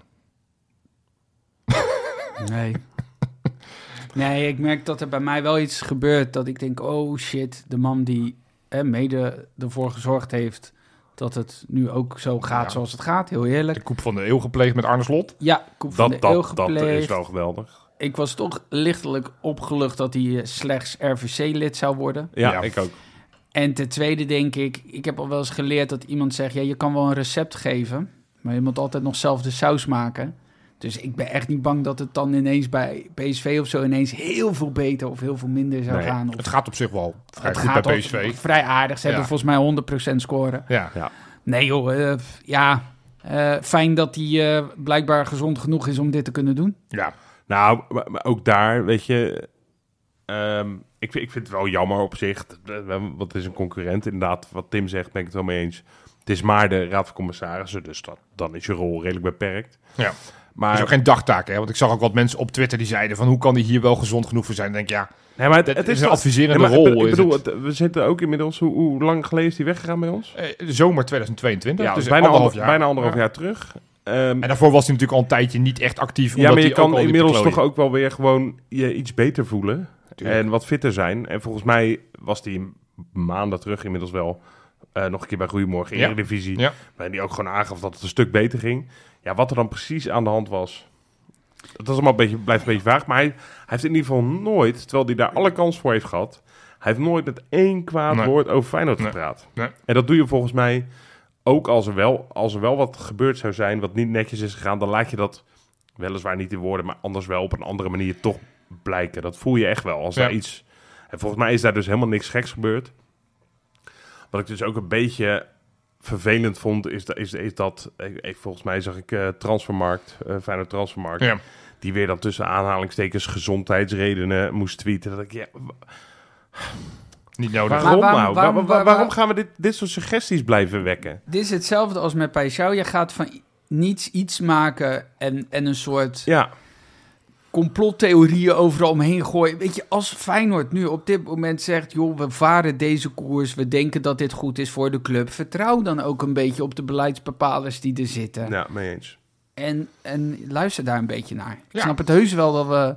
Speaker 2: Nee. Nee, ik merk dat er bij mij wel iets gebeurt. Dat ik denk, oh shit, de man die mede ervoor gezorgd heeft dat het nu ook zo gaat zoals het gaat. Heel eerlijk.
Speaker 3: De koep van de eeuw gepleegd met Arne Slot.
Speaker 2: Ja, koep van de eeuw
Speaker 1: Dat
Speaker 2: gepleegd.
Speaker 1: is wel geweldig.
Speaker 2: Ik was toch lichtelijk opgelucht dat hij slechts RVC-lid zou worden.
Speaker 1: Ja, ik ook.
Speaker 2: En ten tweede denk ik heb al wel eens geleerd dat iemand zegt, ja, je kan wel een recept geven, maar je moet altijd nog zelf de saus maken. Dus ik ben echt niet bang dat het dan ineens bij PSV of zo ineens heel veel beter of heel veel minder zou gaan. Of
Speaker 3: Het gaat op zich wel vrij
Speaker 2: het
Speaker 3: goed
Speaker 2: gaat
Speaker 3: bij PSV.
Speaker 2: vrij aardig. Ze hebben volgens mij 100% scoren.
Speaker 3: Ja.
Speaker 2: Nee joh, fijn dat hij blijkbaar gezond genoeg is om dit te kunnen doen.
Speaker 3: Ja.
Speaker 1: Nou, maar ook daar, weet je... ik vind het wel jammer op zich. Want het is een concurrent. Inderdaad, wat Tim zegt, ben ik het wel mee eens. Het is maar de Raad van Commissarissen, dus dan is je rol redelijk beperkt.
Speaker 3: Ja.
Speaker 1: Maar
Speaker 3: Dat is ook geen dagtaak, hè? Want ik zag ook wat mensen op Twitter die zeiden van hoe kan die hier wel gezond genoeg voor zijn? Dan denk ik, ja,
Speaker 1: nee, maar
Speaker 3: het is
Speaker 1: toch-
Speaker 3: een adviserende
Speaker 1: Nee, maar
Speaker 3: rol.
Speaker 1: Ik bedoel, we zitten ook inmiddels... Hoe lang geleden is die weggegaan bij ons?
Speaker 3: Zomer 2022,
Speaker 1: Ja,
Speaker 3: dus
Speaker 1: bijna
Speaker 3: anderhalf jaar.
Speaker 1: Bijna anderhalf
Speaker 3: Ja.
Speaker 1: jaar terug.
Speaker 3: En daarvoor was hij natuurlijk al een tijdje niet echt actief.
Speaker 1: Ja, maar je
Speaker 3: hij ook
Speaker 1: kan
Speaker 3: al liep te
Speaker 1: inmiddels
Speaker 3: klooien.
Speaker 1: toch ook wel weer gewoon je iets beter voelen.
Speaker 3: Tuurlijk.
Speaker 1: En wat fitter zijn. En volgens mij was die maanden terug inmiddels wel nog een keer bij Goedemorgen
Speaker 3: Ja.
Speaker 1: Eredivisie.
Speaker 3: Ja.
Speaker 1: Waarin die ook gewoon aangaf dat het een stuk beter ging. Ja, wat er dan precies aan de hand was. Dat is allemaal blijft een beetje vaag. Maar hij heeft in ieder geval nooit, terwijl hij daar alle kans voor heeft gehad... Hij heeft nooit met één kwaad
Speaker 3: Nee.
Speaker 1: woord over Feyenoord
Speaker 3: Nee.
Speaker 1: gepraat.
Speaker 3: Nee.
Speaker 1: En dat doe je volgens mij ook als er wel wat gebeurd zou zijn... wat niet netjes is gegaan, dan laat je dat weliswaar niet in woorden... maar anders wel op een andere manier toch blijken. Dat voel je echt wel. Als
Speaker 3: Ja.
Speaker 1: daar iets... En volgens mij is daar dus helemaal niks geks gebeurd. Wat ik dus ook een beetje vervelend vond... is dat volgens mij zag ik Transfermarkt, Feyenoord Transfermarkt...
Speaker 3: Ja.
Speaker 1: die weer dan tussen aanhalingstekens gezondheidsredenen moest tweeten. Dat ik, ja,
Speaker 3: Niet nodig.
Speaker 1: waarom
Speaker 2: Maar
Speaker 1: nou?
Speaker 2: waarom-
Speaker 1: Waarom gaan we dit soort suggesties blijven wekken?
Speaker 2: Dit is hetzelfde als met Paixão. Je gaat van niets iets maken en een soort
Speaker 1: Ja,
Speaker 2: complottheorieën overal omheen gooien. Weet je, als Feyenoord nu op dit moment zegt... joh, we varen deze koers, we denken dat dit goed is voor de club... vertrouw dan ook een beetje op de beleidsbepalers die er zitten.
Speaker 1: ja, mee eens.
Speaker 2: En luister daar een beetje naar. Ik
Speaker 3: Ja.
Speaker 2: snap het heus wel dat we...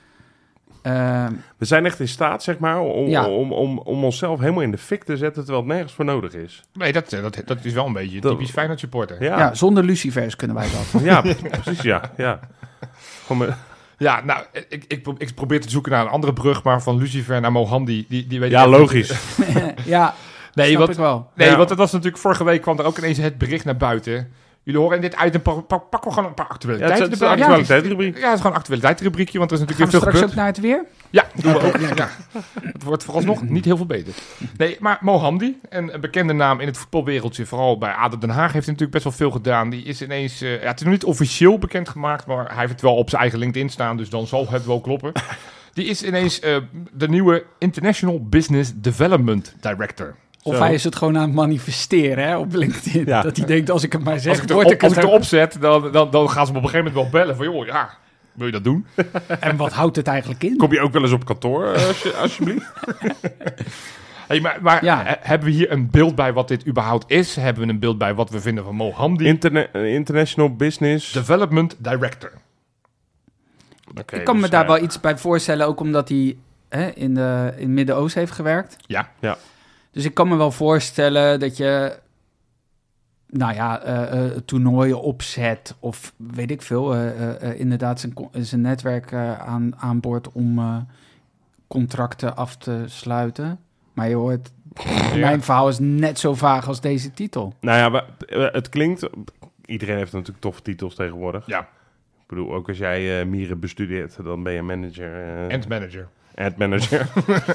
Speaker 1: We zijn echt in staat, zeg maar,
Speaker 2: Ja.
Speaker 1: om onszelf helemaal in de fik te zetten... terwijl het nergens voor nodig is.
Speaker 3: Nee, dat is wel een beetje
Speaker 1: Dat-
Speaker 3: typisch Feyenoord supporter.
Speaker 1: Ja,
Speaker 2: zonder lucifers kunnen wij dat.
Speaker 1: ja precies, ja. Gewoon
Speaker 3: Ja, nou, ik probeer te zoeken naar een andere brug, maar van Lucifer naar Mohamdi, die weet ik
Speaker 1: ja,
Speaker 3: echt niet.
Speaker 1: logisch.
Speaker 2: Ja,
Speaker 3: Nee,
Speaker 2: snap
Speaker 3: wat,
Speaker 2: ik wel.
Speaker 3: nee
Speaker 1: Ja.
Speaker 3: want het was natuurlijk vorige week kwam er ook ineens het bericht naar buiten. Jullie horen in dit item, pakken we gewoon een paar
Speaker 1: Ja,
Speaker 3: actualiteiten
Speaker 1: het is een
Speaker 3: erbij.
Speaker 1: actualiteitsrubriek.
Speaker 3: Ja, het is gewoon een actualiteitsrubriekje, want er is
Speaker 2: Gaan
Speaker 3: natuurlijk
Speaker 2: we
Speaker 3: weer veel
Speaker 2: straks
Speaker 3: gebeurd.
Speaker 2: ook naar het weer?
Speaker 3: Ja, doen we ook. Ja. Het wordt vooralsnog niet heel veel beter. Nee, maar Mohamdi, een bekende naam in het voetbalwereldje, vooral bij ADO Den Haag, heeft natuurlijk best wel veel gedaan. Die is ineens, ja, het is nog niet officieel bekendgemaakt, maar hij heeft het wel op zijn eigen LinkedIn staan, dus dan zal het wel kloppen. Die is ineens de nieuwe International Business Development Director.
Speaker 2: Of
Speaker 1: Zo.
Speaker 2: hij is het gewoon aan het manifesteren hè, op LinkedIn.
Speaker 1: Ja.
Speaker 2: Dat hij denkt, als ik het maar zeg,
Speaker 3: Als ik
Speaker 2: word ik
Speaker 3: het
Speaker 2: het ook.
Speaker 3: erop zet, dan gaan ze me op een gegeven moment wel bellen van, joh, ja, wil je dat doen?
Speaker 2: En wat houdt het eigenlijk in?
Speaker 1: Kom je ook wel eens op kantoor, alsjeblieft?
Speaker 3: Hey, maar
Speaker 2: Ja.
Speaker 3: hebben we hier een beeld bij wat dit überhaupt is? Hebben we een beeld bij wat we vinden van Mohamdi?
Speaker 1: International Business.
Speaker 3: Development Director.
Speaker 1: Oké,
Speaker 2: Ik kan me
Speaker 1: dus,
Speaker 2: daar wel iets bij voorstellen, ook omdat hij in het Midden-Oosten heeft gewerkt.
Speaker 3: Ja.
Speaker 2: Dus ik kan me wel voorstellen dat je, nou ja, toernooien opzet of weet ik veel, inderdaad zijn netwerk aanboord om contracten af te sluiten. Maar je hoort, mijn verhaal is net zo vaag als deze titel.
Speaker 1: Nou ja, het klinkt... Iedereen heeft natuurlijk toffe titels tegenwoordig.
Speaker 3: Ja.
Speaker 1: Ik bedoel, ook als jij Mieren bestudeert, dan ben je manager.
Speaker 3: End manager.
Speaker 1: Ad manager.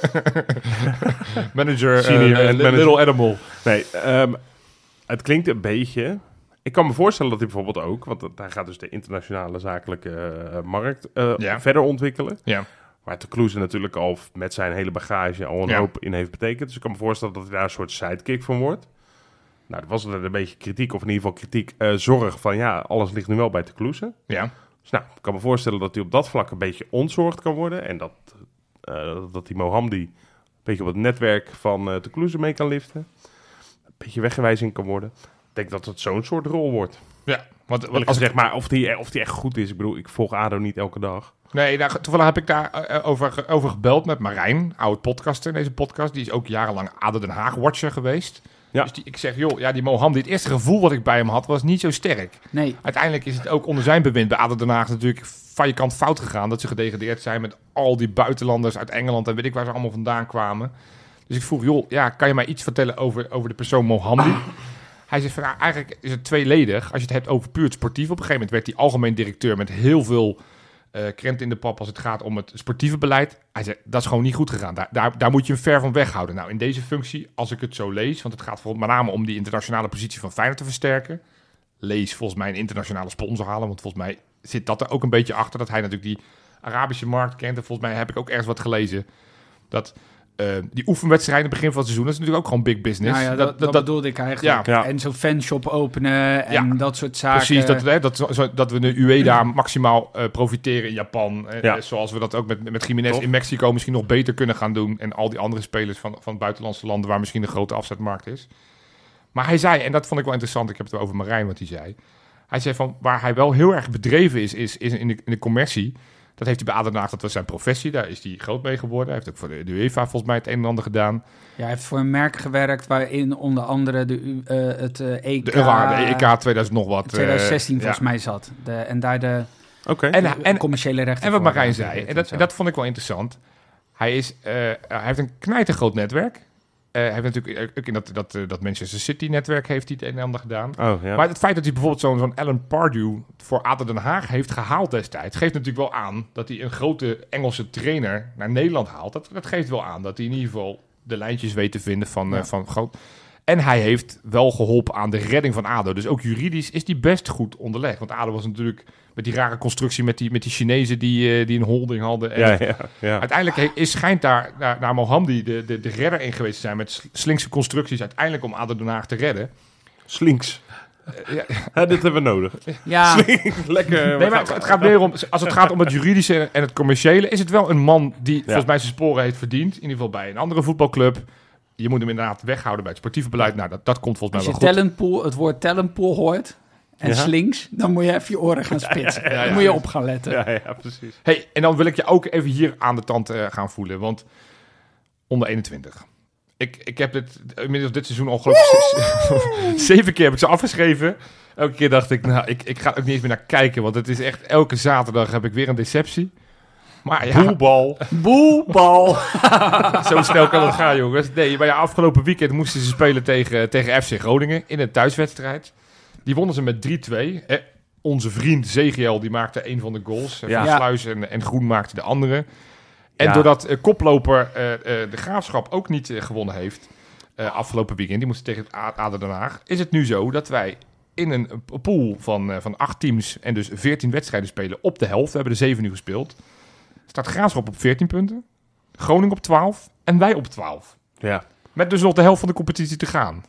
Speaker 3: Manager,
Speaker 1: Senior and manager.
Speaker 3: Little Animal.
Speaker 1: Nee, het klinkt een beetje... Ik kan me voorstellen dat hij bijvoorbeeld ook... Want hij gaat dus de internationale zakelijke markt
Speaker 3: Ja.
Speaker 1: verder ontwikkelen.
Speaker 3: Ja.
Speaker 1: Waar Toulouse natuurlijk al met zijn hele bagage al een
Speaker 3: Ja.
Speaker 1: hoop in heeft betekend. Dus ik kan me voorstellen dat hij daar een soort sidekick van wordt. Nou, dat was er een beetje kritiek, of in ieder geval kritiek, zorg van ja, alles ligt nu wel bij Toulouse.
Speaker 3: Ja.
Speaker 1: Dus nou, ik kan me voorstellen dat hij op dat vlak een beetje ontzorgd kan worden. En dat die Mohamdi een beetje op het netwerk van Toulouse mee kan liften. Een beetje wegwijzing kan worden. Ik denk dat het zo'n soort rol wordt.
Speaker 3: Ja. Want
Speaker 1: Als zeg maar, of die echt goed is. Ik bedoel, ik volg ADO niet elke dag.
Speaker 3: Nee, nou, toevallig heb ik daar over gebeld met Marijn, oud podcaster in deze podcast. Die is ook jarenlang ADO Den Haag watcher geweest.
Speaker 1: Ja.
Speaker 3: Dus ik zeg, joh, ja, die Mohamdi, het eerste gevoel wat ik bij hem had, was niet zo sterk.
Speaker 2: Nee,
Speaker 3: Uiteindelijk is het ook onder zijn bewind bij ADO Den Haag natuurlijk van je kant fout gegaan. Dat ze gedegradeerd zijn met al die buitenlanders uit Engeland en weet ik waar ze allemaal vandaan kwamen. Dus ik vroeg, joh, ja, kan je mij iets vertellen over de persoon Mohamdi? Hij zegt van, nou, eigenlijk is het tweeledig. Als je het hebt over puur het sportief. Op een gegeven moment werd hij algemeen directeur met heel veel krent in de pap als het gaat om het sportieve beleid. Hij zei, dat is gewoon niet goed gegaan. Daar moet je hem ver van weghouden. Nou, in deze functie, als ik het zo lees, want het gaat met name om die internationale positie van Feyenoord te versterken. Lees volgens mij een internationale sponsor halen, want volgens mij zit dat er ook een beetje achter, dat hij natuurlijk die Arabische markt kent. En volgens mij heb ik ook ergens wat gelezen, dat die oefenwedstrijden in het begin van het seizoen, dat is natuurlijk ook gewoon big business.
Speaker 2: Nou ja, dat bedoelde ik eigenlijk.
Speaker 1: Ja.
Speaker 2: En zo'n fanshop openen en dat soort zaken.
Speaker 3: Precies, dat we de UEFA maximaal profiteren in Japan. Zoals we dat ook met Jiménez in Mexico misschien nog beter kunnen gaan doen. En al die andere spelers van buitenlandse landen waar misschien een grote afzetmarkt is. Maar hij zei, en dat vond ik wel interessant, ik heb het over Marijn wat hij zei. Hij zei van, waar hij wel heel erg bedreven is in de commercie. Dat heeft hij bij ADO Den Haag, dat was zijn professie. Daar is hij groot mee geworden. Hij heeft ook voor de UEFA volgens mij het een en ander gedaan.
Speaker 2: Ja, hij heeft voor een merk gewerkt waarin onder andere het EK...
Speaker 3: De EK 2000 nog wat.
Speaker 2: 2016 volgens mij zat. En daar de commerciële rechten.
Speaker 3: En wat Marijn zei, en dat vond ik wel interessant. Hij heeft een knijtergroot netwerk. Hij heeft natuurlijk ook in dat Manchester City-netwerk heeft hij het een en ander gedaan.
Speaker 1: Oh, ja.
Speaker 3: Maar het feit dat hij bijvoorbeeld zo'n Alan Pardew voor ADO Den Haag heeft gehaald destijds, geeft natuurlijk wel aan dat hij een grote Engelse trainer naar Nederland haalt. Dat geeft wel aan dat hij in ieder geval de lijntjes weet te vinden van groot. En hij heeft wel geholpen aan de redding van ADO. Dus ook juridisch is die best goed onderlegd. Want ADO was natuurlijk met die rare constructie met die Chinezen die een holding hadden. En uiteindelijk schijnt daar naar Mohamdi de redder in geweest te zijn met slinkse constructies uiteindelijk om ADO Den Haag te redden.
Speaker 1: Slinks. Dit hebben we nodig.
Speaker 2: Ja.
Speaker 1: Lekker.
Speaker 3: Nee, maar het gaat meer om, als het gaat om het juridische en het commerciële, is het wel een man die volgens mij zijn sporen heeft verdiend. In ieder geval bij een andere voetbalclub. Je moet hem inderdaad weghouden bij het sportieve beleid. Nou, dat komt volgens mij wel goed.
Speaker 2: Als je het woord talentpool hoort en slinks, dan moet je even je oren gaan spitsen. Dan moet je op gaan letten.
Speaker 1: Ja, precies.
Speaker 3: Hey, en dan wil ik je ook even hier aan de tand gaan voelen. Want onder 21. Ik heb inmiddels dit seizoen ongelooflijk 7 keer heb ik ze afgeschreven. Elke keer dacht ik, nou, ik ga er ook niet eens meer naar kijken. Want het is echt, elke zaterdag heb ik weer een deceptie. Maar ja, Boelbal. Zo snel kan het gaan, jongens. Nee, maar ja, afgelopen weekend moesten ze spelen tegen FC Groningen in een thuiswedstrijd. Die wonnen ze met 3-2. Onze vriend Zegiel, die maakte een van de goals. Van Sluis en Groen maakte de andere. En doordat koploper de Graafschap ook niet gewonnen heeft afgelopen weekend, die moesten tegen het ADO Den Haag, is het nu zo dat wij in een pool van 8 teams en dus 14 wedstrijden spelen op de helft. We hebben er 7 nu gespeeld. Staat Graafschap op 14 punten, Groningen op 12 en wij op 12.
Speaker 1: Ja.
Speaker 3: Met dus nog de helft van de competitie te gaan.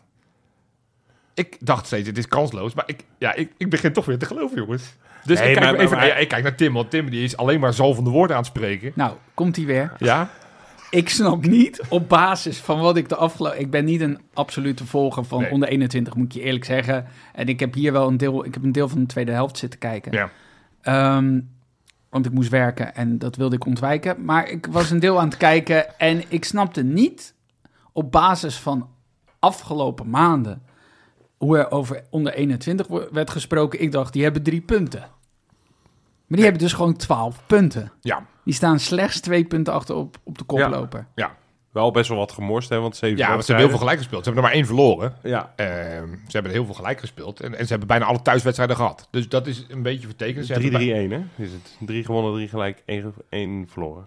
Speaker 3: Ik dacht steeds, het is kansloos, maar ik begin toch weer te geloven, jongens. Dus ik kijk naar Tim, want Tim die is alleen maar zalvende woorden aan het spreken.
Speaker 2: Nou, komt hij weer.
Speaker 3: Ja?
Speaker 2: Ik snap niet op basis van wat ik ik ben niet een absolute volger van onder 21, moet ik je eerlijk zeggen. En ik heb hier wel een deel van de tweede helft zitten kijken. Ja. Want ik moest werken en dat wilde ik ontwijken. Maar ik was een deel aan het kijken en ik snapte niet op basis van afgelopen maanden hoe er over onder 21 werd gesproken. Ik dacht, die hebben 3 punten. Maar die hebben dus gewoon 12 punten.
Speaker 3: Ja.
Speaker 2: Die staan slechts 2 punten achter op de koploper.
Speaker 3: Ja.
Speaker 1: Wel best wel wat gemorst, hè? Want 7
Speaker 3: ze hebben heel veel gelijk gespeeld. Ze hebben er maar 1 verloren.
Speaker 1: Ja.
Speaker 3: Ze hebben heel veel gelijk gespeeld. En ze hebben bijna alle thuiswedstrijden gehad. Dus dat is een beetje vertekend.
Speaker 1: 3-3-1, hè? Is het 3 gewonnen, 3 gelijk, 1 verloren.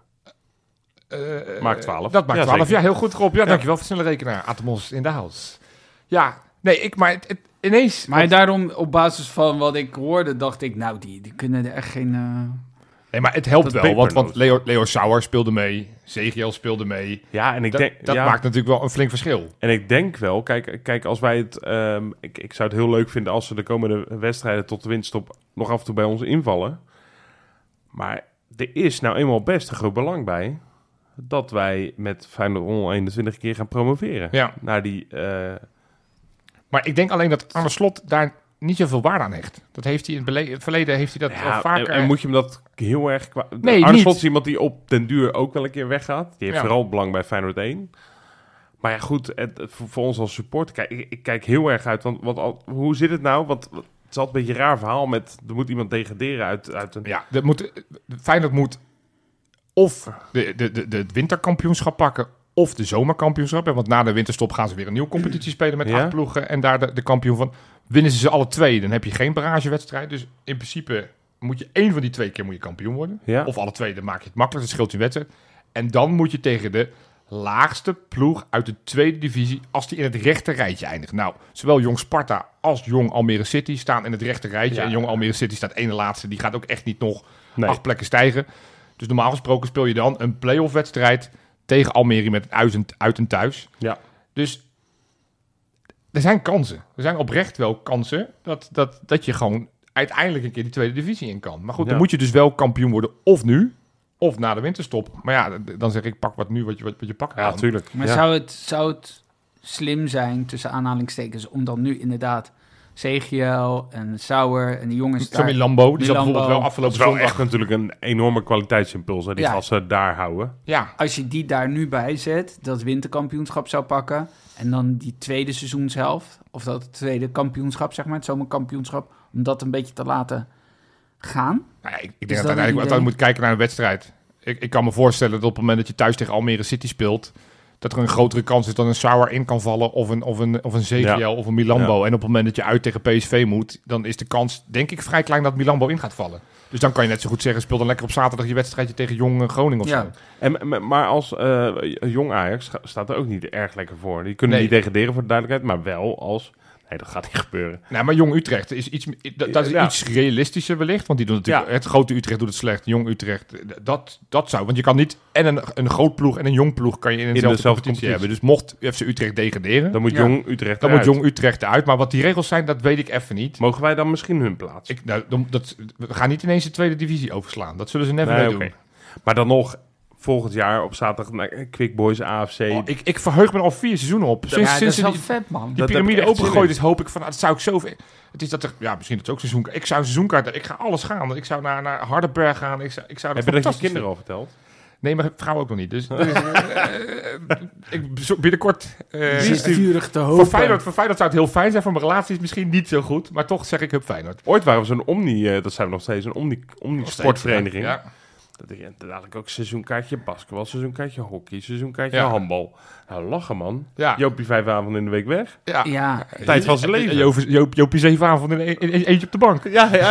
Speaker 1: Maakt 12.
Speaker 3: Dat maakt 12.
Speaker 1: Zeker.
Speaker 3: Ja, heel goed, Rob. Ja, dankjewel voor snelle rekenaar. Atemos in de house. Ja, nee, maar ineens...
Speaker 2: Maar daarom, op basis van wat ik hoorde, dacht ik, nou, die kunnen er echt geen...
Speaker 3: Nee, maar het helpt wel, want Leo Sauer speelde mee, Zegiel speelde mee.
Speaker 1: Ja, en
Speaker 3: dat maakt natuurlijk wel een flink verschil.
Speaker 1: En ik denk wel, kijk als wij het... ik zou het heel leuk vinden als ze de komende wedstrijden tot de winterstop nog af en toe bij ons invallen. Maar er is nou eenmaal best een groot belang bij dat wij met Feyenoord onder 21 keer gaan promoveren.
Speaker 3: Ja.
Speaker 1: Naar die...
Speaker 3: Maar ik denk alleen dat Arne Slot daar niet zoveel waarde aan hecht. Dat heeft hij in het verleden heeft hij dat al vaker...
Speaker 1: En moet je hem dat heel erg...
Speaker 3: Nee,
Speaker 1: Arne Slot is iemand die op den duur ook wel een keer weggaat. Die heeft vooral belang bij Feyenoord 1. Maar ja, goed, voor ons als supporter... Ik kijk heel erg uit. Want hoe zit het nou? Want het is altijd een beetje een raar verhaal met... Er moet iemand degraderen uit een...
Speaker 3: Ja, Feyenoord moet of de winterkampioenschap pakken... of de zomerkampioenschap. Want na de winterstop gaan ze weer een nieuwe competitie spelen met 8 ploegen. En daar de kampioen van... Winnen ze alle 2, dan heb je geen barragewedstrijd. Dus in principe moet je 1 van die 2 keer moet je kampioen worden. Ja. Of alle 2, dan maak je het makkelijk. Dat scheelt je wedstrijd. En dan moet je tegen de laagste ploeg uit de tweede divisie... als die in het rechte rijtje eindigt. Nou, zowel Jong Sparta als Jong Almere City staan in het rechte rijtje. Ja. En Jong Almere City staat ene laatste. Die gaat ook echt niet nog 8 plekken stijgen. Dus normaal gesproken speel je dan een play-off wedstrijd... tegen Almere met uit en thuis.
Speaker 1: Ja.
Speaker 3: Dus er zijn kansen. Er zijn oprecht wel kansen dat je gewoon uiteindelijk een keer die tweede divisie in kan. Maar goed, dan moet je dus wel kampioen worden of nu, of na de winterstop. Maar ja, dan zeg ik, pak wat nu wat je pakken kan.
Speaker 1: Ja, natuurlijk.
Speaker 2: Maar zou het slim zijn, tussen aanhalingstekens, om dan nu inderdaad Segiel en Sauer en die jongens
Speaker 3: Zo Milambo, die zat
Speaker 2: Milambo.
Speaker 3: bijvoorbeeld wel
Speaker 1: Dat
Speaker 3: afgelopen
Speaker 1: is wel
Speaker 3: zondag.
Speaker 1: echt natuurlijk een enorme kwaliteitsimpuls, hè, die
Speaker 2: Ja.
Speaker 1: gasten daar houden.
Speaker 3: Ja,
Speaker 2: Als je die daar nu bij zet, dat winterkampioenschap zou pakken en dan die tweede seizoenshelft, of dat tweede kampioenschap, zeg maar, het zomerkampioenschap, om dat een beetje te laten gaan.
Speaker 3: nou ja, ik
Speaker 2: Is
Speaker 3: denk
Speaker 2: dat
Speaker 3: dat
Speaker 2: een
Speaker 3: uiteindelijk
Speaker 2: idee?
Speaker 3: we moet kijken naar een wedstrijd. Ik kan me voorstellen dat op het moment dat je thuis tegen Almere City speelt, dat er een grotere kans is dat een Sauer in kan vallen of een Segiel of een Milambo.
Speaker 1: Ja.
Speaker 3: En op het moment dat je uit tegen PSV moet, dan is de kans denk ik vrij klein dat Milambo in gaat vallen. Dus dan kan je net zo goed zeggen, speel dan lekker op zaterdag je wedstrijdje tegen Jong Groningen of
Speaker 2: Ja.
Speaker 3: zo.
Speaker 1: Maar als jong Ajax staat er ook niet erg lekker voor. Die kunnen
Speaker 3: Nee.
Speaker 1: niet degraderen voor de duidelijkheid, maar wel als... Nee, dat gaat niet gebeuren.
Speaker 3: Nou, maar Jong Utrecht is dat is
Speaker 1: Ja.
Speaker 3: iets realistischer wellicht. Want die doen natuurlijk,
Speaker 1: Ja.
Speaker 3: het grote Utrecht doet het slecht. Jong Utrecht, dat zou. Want je kan niet en een groot ploeg en een jong ploeg kan je in dezelfde competitie hebben. Dus mocht FC Utrecht degraderen,
Speaker 1: Dan moet
Speaker 2: Ja.
Speaker 1: jong Utrecht
Speaker 3: dan
Speaker 1: eruit.
Speaker 3: moet Jong Utrecht eruit. Maar wat die regels zijn, dat weet ik even niet.
Speaker 1: Mogen wij dan misschien hun plaats?
Speaker 3: We gaan niet ineens de tweede divisie overslaan. Dat zullen ze never
Speaker 1: Nee,
Speaker 3: mee
Speaker 1: oké.
Speaker 3: doen.
Speaker 1: Maar dan nog volgend jaar op zaterdag naar Quick Boys, AFC.
Speaker 3: Ik verheug me al 4 seizoenen op.
Speaker 2: Ja, dat
Speaker 3: Sinds
Speaker 2: is wel
Speaker 3: die
Speaker 2: vet, man.
Speaker 1: Dat heb
Speaker 3: piramide
Speaker 1: ik echt zin
Speaker 3: opengegooid
Speaker 1: in.
Speaker 3: is, hoop ik van, dat zou ik zo... Het is dat er, ja, misschien dat het ook seizoenkaart... Ik zou een seizoenkaart... Ik ga alles gaan. Ik zou naar Hardenberg gaan. Ik zou dat
Speaker 1: Heb je dat je
Speaker 3: fantastisch
Speaker 1: kinderen al verteld?
Speaker 3: Nee, maar vrouw ook nog niet. Dus ik bezoek binnenkort...
Speaker 2: Die is vurig te
Speaker 3: voor
Speaker 2: hopen.
Speaker 3: Feyenoord zou het heel fijn zijn. Voor mijn relatie is het misschien niet zo goed. Maar toch zeg ik Hup Feyenoord.
Speaker 1: Ooit waren we zo'n Omni, dat zijn we nog steeds, een Omni-sportvereniging.
Speaker 3: Ja.
Speaker 1: Dat ik dadelijk ook seizoenkaartje basketbal, seizoenkaartje hockey, seizoenkaartje
Speaker 3: Ja.
Speaker 1: handbal. Nou, lachen man.
Speaker 3: Ja.
Speaker 1: Joopie 5 avonden in de week weg.
Speaker 2: Ja,
Speaker 1: Tijd van zijn leven.
Speaker 3: Joopie 7 avonden in eentje op de bank.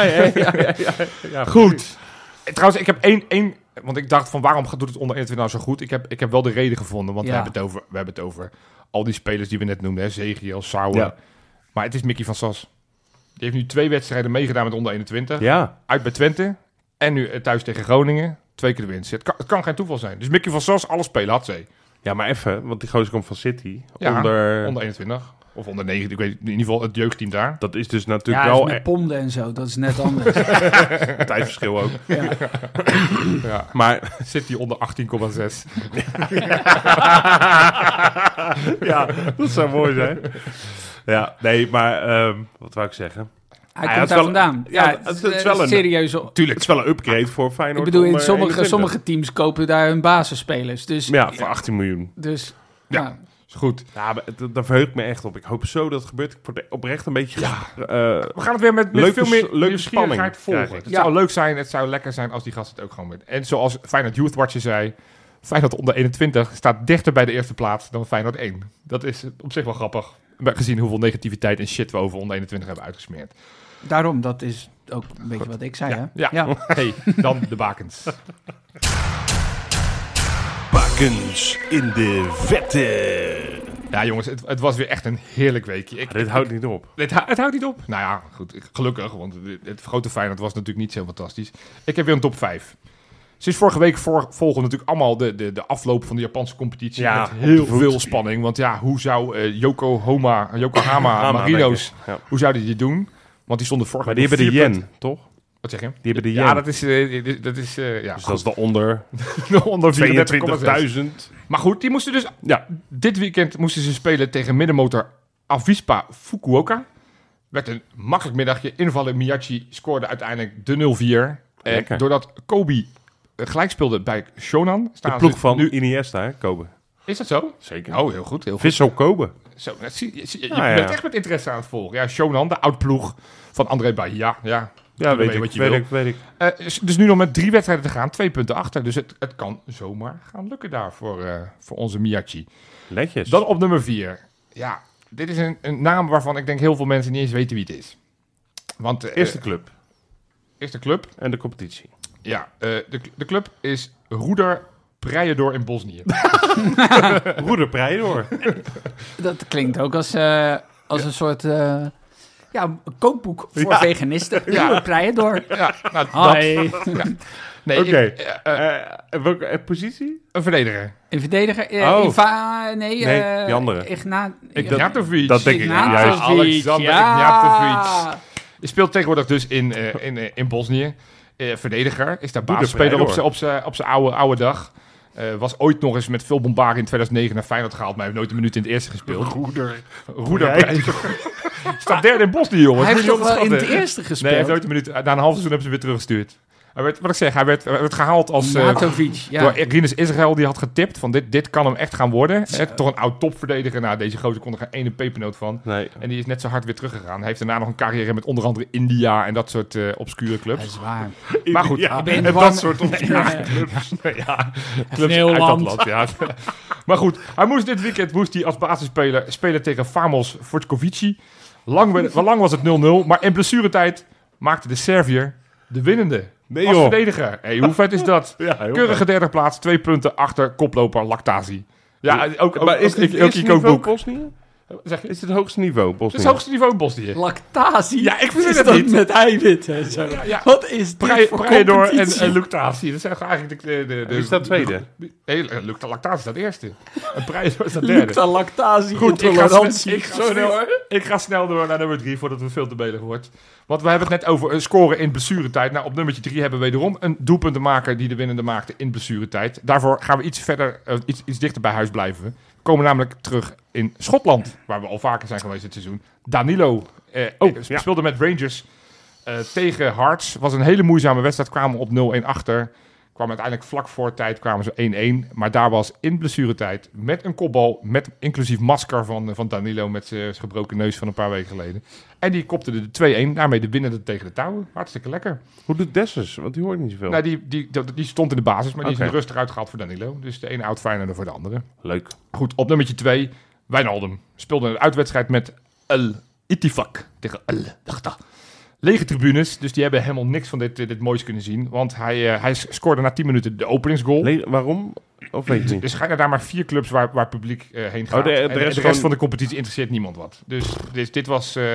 Speaker 1: Ja.
Speaker 3: Goed. Trouwens, ik heb één... Want ik dacht van waarom doet het onder 21 nou zo goed? Ik heb wel de reden gevonden. Want
Speaker 2: Ja.
Speaker 3: we hebben het over al die spelers die we net noemden. Zegiel, Sauer.
Speaker 1: Ja.
Speaker 3: Maar het is Mickey van Sas. Die heeft nu 2 wedstrijden meegedaan met onder 21.
Speaker 1: Ja.
Speaker 3: Uit bij Twente. En nu thuis tegen Groningen. 2 keer de winst. Het kan geen toeval zijn. Dus Mickey van Sas, alle spelen had ze.
Speaker 1: Ja, maar even, want die gozer komt van City.
Speaker 3: Ja,
Speaker 1: onder
Speaker 3: 21. Of onder 19. Ik weet in ieder geval het jeugdteam daar.
Speaker 1: Dat is dus natuurlijk
Speaker 2: ja,
Speaker 1: wel
Speaker 2: met ponden en zo. Dat is net anders.
Speaker 1: een tijdverschil ook.
Speaker 3: Ja.
Speaker 1: Maar
Speaker 3: City onder 18,6.
Speaker 1: ja, dat zou mooi zijn. Ja, nee, maar wat wou ik zeggen?
Speaker 2: Hij
Speaker 1: Ja,
Speaker 2: komt
Speaker 1: het
Speaker 2: daar
Speaker 1: is wel-
Speaker 2: vandaan.
Speaker 1: ja,
Speaker 2: Ja,
Speaker 1: het is wel een-
Speaker 2: serieus.
Speaker 1: Tuurlijk, het is wel een upgrade voor Feyenoord.
Speaker 2: Ik bedoel, in
Speaker 1: om, 21.
Speaker 2: sommige teams kopen daar hun basisspelers. Dus,
Speaker 1: Ja, voor 18 miljoen.
Speaker 2: dus
Speaker 3: Ja.
Speaker 2: ja.
Speaker 3: Is goed.
Speaker 1: Ja, maar daar verheug ik me echt op. Ik hoop zo dat het gebeurt. Ik word oprecht een beetje...
Speaker 3: We gaan het weer met
Speaker 1: Leuke
Speaker 3: veel meer
Speaker 1: spanning
Speaker 3: nieuwsgierigheid volgen.
Speaker 1: krijgen.
Speaker 3: Het
Speaker 2: Ja.
Speaker 3: zou leuk zijn, het zou lekker zijn als die gasten het ook gewoon met. En zoals Feyenoord Youth Watcher zei, Feyenoord onder 21 staat dichter bij de eerste plaats dan Feyenoord 1. Dat is op zich wel grappig. Gezien hoeveel negativiteit en shit we over onder 21 hebben uitgesmeerd.
Speaker 2: Daarom, dat is ook een beetje wat ik zei.
Speaker 3: Ja.
Speaker 2: Hè? Ja.
Speaker 3: Hey, dan de bakens.
Speaker 1: Bakens in de vette.
Speaker 3: Ja jongens, het was weer echt een heerlijk weekje.
Speaker 1: Dit houdt niet op.
Speaker 3: Het houdt niet op. Nou ja, goed. Gelukkig, want het grote Feyenoord was natuurlijk niet zo fantastisch. Ik heb weer een top 5. Sinds vorige week volgen natuurlijk allemaal de afloop van de Japanse competitie.
Speaker 1: Ja,
Speaker 3: met
Speaker 1: op
Speaker 3: heel
Speaker 1: de voet.
Speaker 3: veel spanning. Want ja, hoe zou Yokohama Marinos,
Speaker 1: Ja.
Speaker 3: hoe zouden die doen? Want die stonden vorige
Speaker 1: Maar die
Speaker 3: week
Speaker 1: hebben de
Speaker 3: op 4
Speaker 1: yen, toch?
Speaker 3: punten. Wat zeg je?
Speaker 1: Die hebben de yen.
Speaker 3: Ja, dat is ja,
Speaker 1: Dus dat is de onder
Speaker 3: onder 34,6.
Speaker 1: 22.000.
Speaker 3: Maar goed, die moesten dus
Speaker 1: Ja.
Speaker 3: dit weekend moesten ze spelen tegen middenmotor Avispa Fukuoka. Werd een makkelijk middagje. Invallen Miyachi scoorde uiteindelijk de 0-4.
Speaker 1: Lekker.
Speaker 3: Doordat Kobe gelijk speelde bij Shonan.
Speaker 1: De
Speaker 3: Staan
Speaker 1: ploeg
Speaker 3: ze
Speaker 1: van
Speaker 3: nu.
Speaker 1: Iniesta, hè, Kobe.
Speaker 3: Is dat zo?
Speaker 1: Zeker.
Speaker 3: Oh, heel goed. Heel goed.
Speaker 1: Vissel Kobe.
Speaker 3: Zo, je
Speaker 1: Ja,
Speaker 3: bent
Speaker 1: ja.
Speaker 3: echt met interesse aan het volgen. Ja, Shonan, de oud-ploeg van André Bahia. Ja,
Speaker 1: Ja,
Speaker 3: weet
Speaker 1: weet
Speaker 3: wat
Speaker 1: ik,
Speaker 3: je
Speaker 1: weet
Speaker 3: wil.
Speaker 1: ik, weet ik.
Speaker 3: Dus nu nog met 3 wedstrijden te gaan, 2 punten achter. Dus het kan zomaar gaan lukken daar voor onze Miyachi.
Speaker 1: Netjes.
Speaker 3: Dan op nummer 4. Ja, dit is een naam waarvan ik denk heel veel mensen niet eens weten wie het is. Want
Speaker 1: Eerste club
Speaker 3: eerste club.
Speaker 1: en de competitie.
Speaker 3: Ja, de club is Roeder Prijedor in Bosnië.
Speaker 1: Roeder Prijedor.
Speaker 2: Dat klinkt ook als een soort een kookboek voor veganisten. Ja. Prijedor.
Speaker 3: Ja, nou,
Speaker 2: Hi.
Speaker 3: Nee,
Speaker 1: Oké. Welke positie?
Speaker 3: een verdediger.
Speaker 2: Een verdediger?
Speaker 1: Nee, die andere.
Speaker 3: Ignatovic.
Speaker 1: dat denk ik juist.
Speaker 3: Alexander Ignatovic. Die speelt tegenwoordig dus in Bosnië. Verdediger. Is daar basisspeler op zijn oude dag. Was ooit nog eens met veel bombarie in 2009 naar Feyenoord gehaald, maar heeft nooit een minuut in het eerste gespeeld. Roeder. Staat derde in Bosnië, jongens.
Speaker 2: Hij heeft toch wel in het eerste gespeeld?
Speaker 3: Nee, hij heeft nooit een minuut. Na een half seizoen hebben ze weer teruggestuurd. Hij werd gehaald als
Speaker 2: Ignatovic,
Speaker 3: door Rinus Israël, die had getipt van dit kan hem echt gaan worden. Toch een oud topverdediger. Nou, deze gozer kon er geen ene pepernoot van.
Speaker 1: Nee.
Speaker 3: En die is net zo hard weer teruggegaan. Hij heeft daarna nog een carrière met onder andere India en dat soort obscure clubs.
Speaker 2: Dat is waar.
Speaker 3: Maar goed,
Speaker 1: dat soort obscure clubs.
Speaker 3: Clubs uit dat land, ja. Maar goed, dit weekend moest hij als basisspeler spelen tegen Famos Fortkovici. Lang was het 0-0, maar in blessuretijd maakte de Serviër de winnende.
Speaker 1: Nee,
Speaker 3: als
Speaker 1: joh.
Speaker 3: verdediger. Hey, hoe vet is dat?
Speaker 1: Ja, heel
Speaker 3: Keurige
Speaker 1: vet.
Speaker 3: derde plaats, 2 punten achter koploper Lactazi. Ja,
Speaker 1: Maar is dit het hoogste niveau Bosnië?
Speaker 3: Zeg je?
Speaker 1: Is het het hoogste niveau
Speaker 3: Het
Speaker 1: Bosnië?
Speaker 3: is het hoogste niveau in Bosnië.
Speaker 2: Lactatie?
Speaker 3: Ja, ik verzin
Speaker 2: Is
Speaker 3: het
Speaker 2: dat
Speaker 3: niet.
Speaker 2: met eiwitten en zo?
Speaker 3: Ja.
Speaker 2: Wat is dit voor
Speaker 3: Prijedor
Speaker 2: competitie?
Speaker 3: en Lactazi. Dat zijn eigenlijk de
Speaker 1: Wie staat tweede?
Speaker 3: Lactazi staat eerste. En Prijedor staat derde.
Speaker 2: Lukt lactatie
Speaker 3: Goed,
Speaker 2: intolerantie.
Speaker 3: ik ga snel door naar nummer 3 voordat het veel te belig wordt. Want we hebben het net over scoren in blessuretijd. Nou, op nummertje 3 hebben we wederom een doelpuntenmaker die de winnende maakte in blessuretijd. Daarvoor gaan we iets verder, iets dichter bij huis blijven. We komen namelijk terug in Schotland, waar we al vaker zijn geweest dit seizoen. Danilo speelde met Rangers tegen Hearts. Was een hele moeizame wedstrijd, kwamen op 0-1 achter. Kwam uiteindelijk vlak voor tijd, kwamen ze 1-1. Maar daar was in blessuretijd met een kopbal, met inclusief masker van Danilo met zijn gebroken neus van een paar weken geleden. En die kopte de 2-1, daarmee de winnende tegen de touwen. Hartstikke lekker.
Speaker 1: Hoe doet Dessers? Want die hoort niet zoveel.
Speaker 3: Nou, die stond in de basis, maar die is
Speaker 1: Oké.
Speaker 3: in de rust eruit gehaald voor Danilo. Dus de ene oud Feyenoorder voor de andere.
Speaker 1: Leuk.
Speaker 3: Goed, op nummertje 2, Wijnaldum. Speelde een uitwedstrijd met El Ittifaq tegen El Dakhta. Lege tribunes, dus die hebben helemaal niks van dit moois kunnen zien. Want hij scoorde na 10 minuten de openingsgoal.
Speaker 1: Waarom? Of weet je niet?
Speaker 3: Er schijnen daar maar 4 clubs waar publiek heen gaat.
Speaker 1: Oh, de
Speaker 3: En
Speaker 1: rest
Speaker 3: de
Speaker 1: gewoon-
Speaker 3: van de competitie interesseert niemand wat. Dus dit